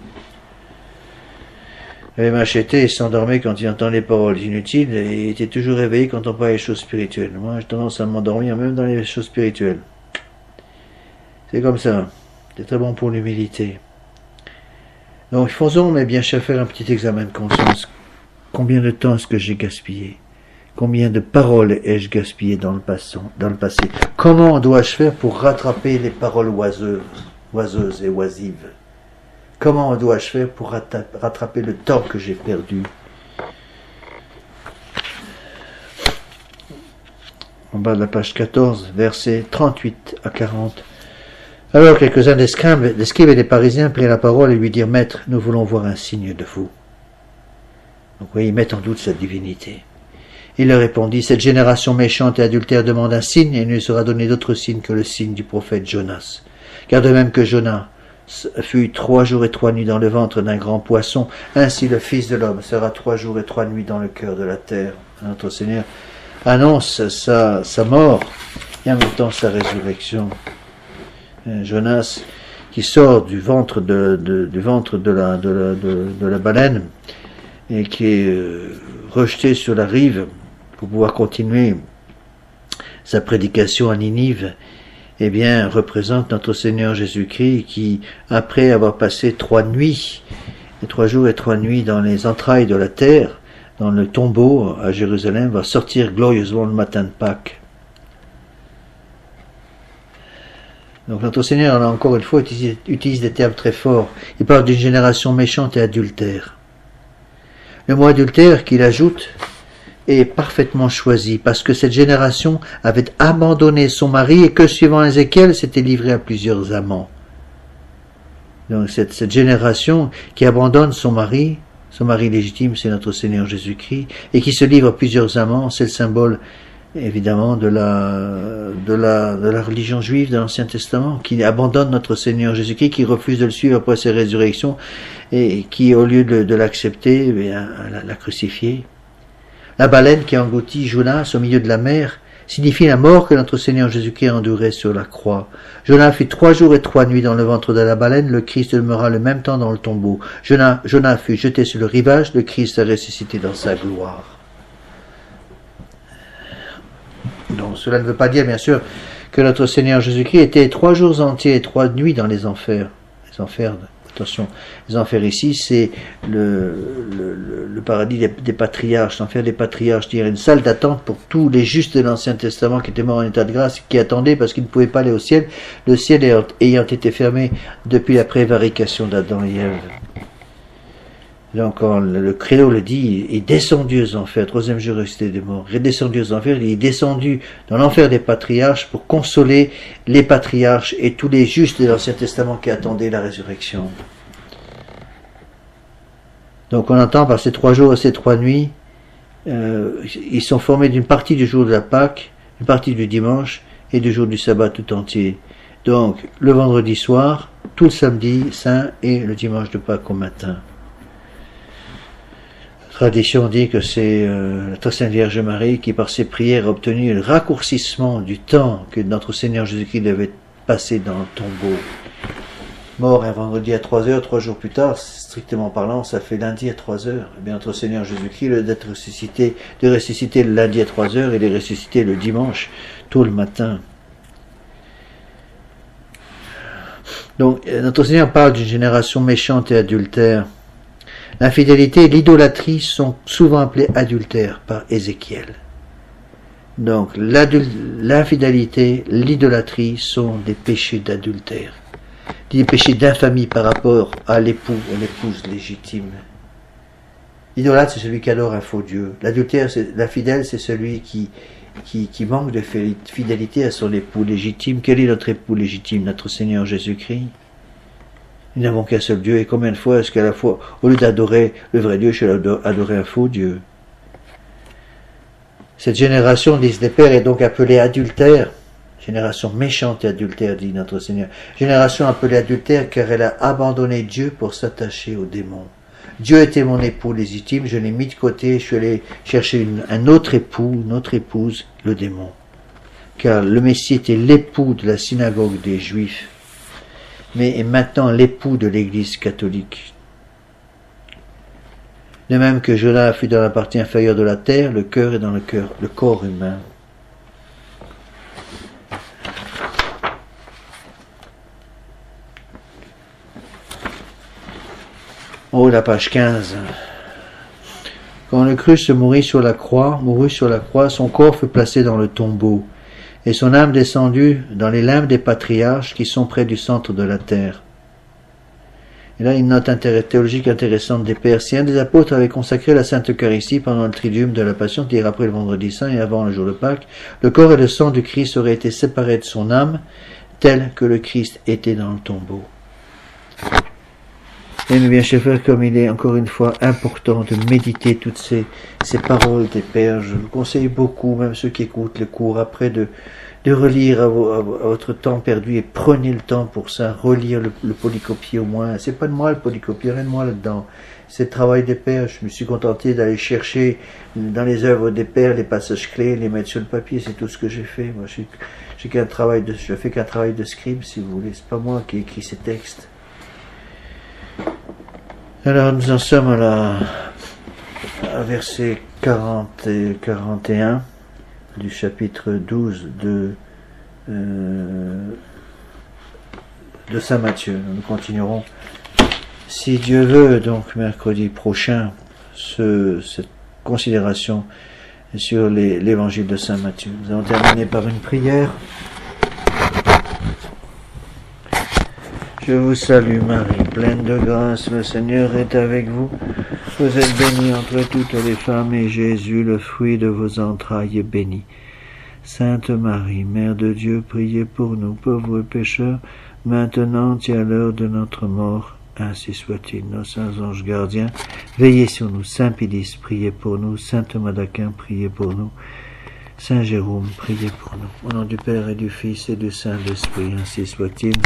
S1: Et Machete s'endormait quand il entendait les paroles inutiles et était toujours réveillé quand on parlait des choses spirituelles. Moi, j'ai tendance à m'endormir même dans les choses spirituelles. C'est comme ça. C'est très bon pour l'humilité. Donc, faisons, mes bien chers frères, un petit examen de conscience. Combien de temps est-ce que j'ai gaspillé? Combien de paroles ai-je gaspillé dans le passé, dans le passé? Comment dois-je faire pour rattraper les paroles oiseuses, oiseuses et oisives? Comment dois-je faire pour rattraper le temps que j'ai perdu? En bas de la page quatorze, versets trente-huit à quarante. Alors quelques-uns des scribes et des parisiens prirent la parole et lui dirent: Maître, nous voulons voir un signe de vous. Donc vous voyez, ils mettent en doute sa divinité. Il leur répondit, cette génération méchante et adultère demande un signe, et il ne lui sera donné d'autre signe que le signe du prophète Jonas. Car de même que Jonas fut trois jours et trois nuits dans le ventre d'un grand poisson, ainsi le Fils de l'homme sera trois jours et trois nuits dans le cœur de la terre. Notre Seigneur annonce sa, sa mort et en même temps sa résurrection. Jonas qui sort du ventre de, de, du ventre de la, de, la, de, de la baleine et qui est euh, rejeté sur la rive pour pouvoir continuer sa prédication à Ninive, eh bien, représente notre Seigneur Jésus-Christ qui, après avoir passé trois nuits, trois jours et trois nuits dans les entrailles de la terre, dans le tombeau à Jérusalem, va sortir glorieusement le matin de Pâques. Donc notre Seigneur, là encore une fois, utilise, utilise des termes très forts. Il parle d'une génération méchante et adultère. Le mot adultère qu'il ajoute est parfaitement choisi, parce que cette génération avait abandonné son mari et que, suivant Ézéchiel, s'était livrée à plusieurs amants. Donc cette, cette génération qui abandonne son mari, son mari légitime, c'est notre Seigneur Jésus-Christ, et qui se livre à plusieurs amants, c'est le symbole évidemment de la, de la, de la religion juive de l'Ancien Testament, qui abandonne notre Seigneur Jésus-Christ, qui refuse de le suivre après sa résurrection, et qui, au lieu de, de l'accepter, la, la crucifier. La baleine qui engloutit Jonas au milieu de la mer signifie la mort que notre Seigneur Jésus-Christ endurait sur la croix. Jonas fut trois jours et trois nuits dans le ventre de la baleine, le Christ demeura le même temps dans le tombeau. Jonas, Jonas fut jeté sur le rivage, le Christ a ressuscité dans sa gloire. Donc cela ne veut pas dire bien sûr que notre Seigneur Jésus-Christ était trois jours entiers et trois nuits dans les enfers. Les enfers, attention, les enfers ici, c'est le, le, le paradis des, des patriarches. L'enfer des patriarches, c'est-à-dire une salle d'attente pour tous les justes de l'Ancien Testament qui étaient morts en état de grâce, qui attendaient parce qu'ils ne pouvaient pas aller au ciel, le ciel ayant, ayant été fermé depuis la prévarication d'Adam et Ève. Donc quand le Credo le dit, il est descendu aux enfers, troisième jour ressuscité des morts, il est descendu aux enfers, il est descendu dans l'enfer des patriarches pour consoler les patriarches et tous les justes de l'Ancien Testament qui attendaient la résurrection. Donc on entend par ces trois jours et ces trois nuits, euh, ils sont formés d'une partie du jour de la Pâque, une partie du dimanche et du jour du sabbat tout entier. Donc le vendredi soir, tout le samedi saint et le dimanche de Pâques au matin. La tradition dit que c'est euh, la très sainte Vierge Marie qui, par ses prières, a obtenu le raccourcissement du temps que notre Seigneur Jésus-Christ devait passer dans le tombeau. Mort un vendredi à trois heures, trois jours plus tard, strictement parlant, ça fait lundi à trois heures. Eh bien, notre Seigneur Jésus-Christ, le d'être ressuscité, de ressusciter le lundi à trois heures et de ressusciter le dimanche, tôt le matin. Donc, notre Seigneur parle d'une génération méchante et adultère. L'infidélité et l'idolâtrie sont souvent appelées adultères par Ézéchiel. Donc, l'infidélité, l'idolâtrie sont des péchés d'adultère, des péchés d'infamie par rapport à l'époux ou l'épouse légitime. L'idolâtre, c'est celui qui adore un faux Dieu. L'adultère, l'infidèle, c'est celui qui, qui, qui manque de fidélité à son époux légitime. Quel est notre époux légitime? Notre Seigneur Jésus-Christ. Nous n'avons qu'un seul Dieu, et combien de fois est-ce qu'à la fois, au lieu d'adorer le vrai Dieu, je vais adorer un faux Dieu? Cette génération, disent les pères, est donc appelée adultère, génération méchante et adultère, dit notre Seigneur. Génération appelée adultère car elle a abandonné Dieu pour s'attacher au démon. Dieu était mon époux légitime, je l'ai mis de côté, je suis allé chercher une, un autre époux, une autre épouse, le démon. Car le Messie était l'époux de la synagogue des Juifs, mais est maintenant l'époux de l'Église catholique. De même que Jonas fut dans la partie inférieure de la terre, le cœur est dans le cœur, le corps humain. En haut de la page quinze. Quand le Christ mourut sur la croix, mourut sur la croix, son corps fut placé dans le tombeau, et son âme descendue dans les limbes des patriarches qui sont près du centre de la terre. Et là, une note théologique intéressante des pères. Si un des apôtres avait consacré la Sainte Eucharistie pendant le triduum de la Passion, c'est-à-dire après le vendredi saint et avant le jour de Pâques, le corps et le sang du Christ auraient été séparés de son âme, tel que le Christ était dans le tombeau. Et mes bien chers frères, comme il est encore une fois important de méditer toutes ces, ces paroles des pères, je vous conseille beaucoup, même ceux qui écoutent le cours, après de, de relire à, vo, à, vo, à votre temps perdu, et prenez le temps pour ça, relire le, le polycopier au moins. C'est pas de moi le polycopier, rien de moi là-dedans. C'est le travail des pères. Je me suis contenté d'aller chercher dans les œuvres des pères les passages clés, les mettre sur le papier, c'est tout ce que j'ai fait. Moi, j'ai, j'ai qu'un travail de, je fais qu'un travail de scribe, si vous voulez. C'est pas moi qui ai écrit ces textes. Alors nous en sommes à la à verset quarante et quarante et un du chapitre douze de euh, de Saint Matthieu. Nous continuerons, si Dieu veut, donc mercredi prochain, ce, cette considération sur les, l'évangile de Saint Matthieu. Nous allons terminer par une prière. Je vous salue Marie, pleine de grâce, le Seigneur est avec vous. Vous êtes bénie entre toutes les femmes, et Jésus, le fruit de vos entrailles, est béni. Sainte Marie, Mère de Dieu, priez pour nous pauvres pécheurs, maintenant et à l'heure de notre mort. Ainsi soit-il. Nos saints anges gardiens, veillez sur nous. Saint Pédis, priez pour nous. Saint Thomas d'Aquin, priez pour nous. Saint Jérôme, priez pour nous. Au nom du Père et du Fils et du Saint-Esprit, ainsi soit-il.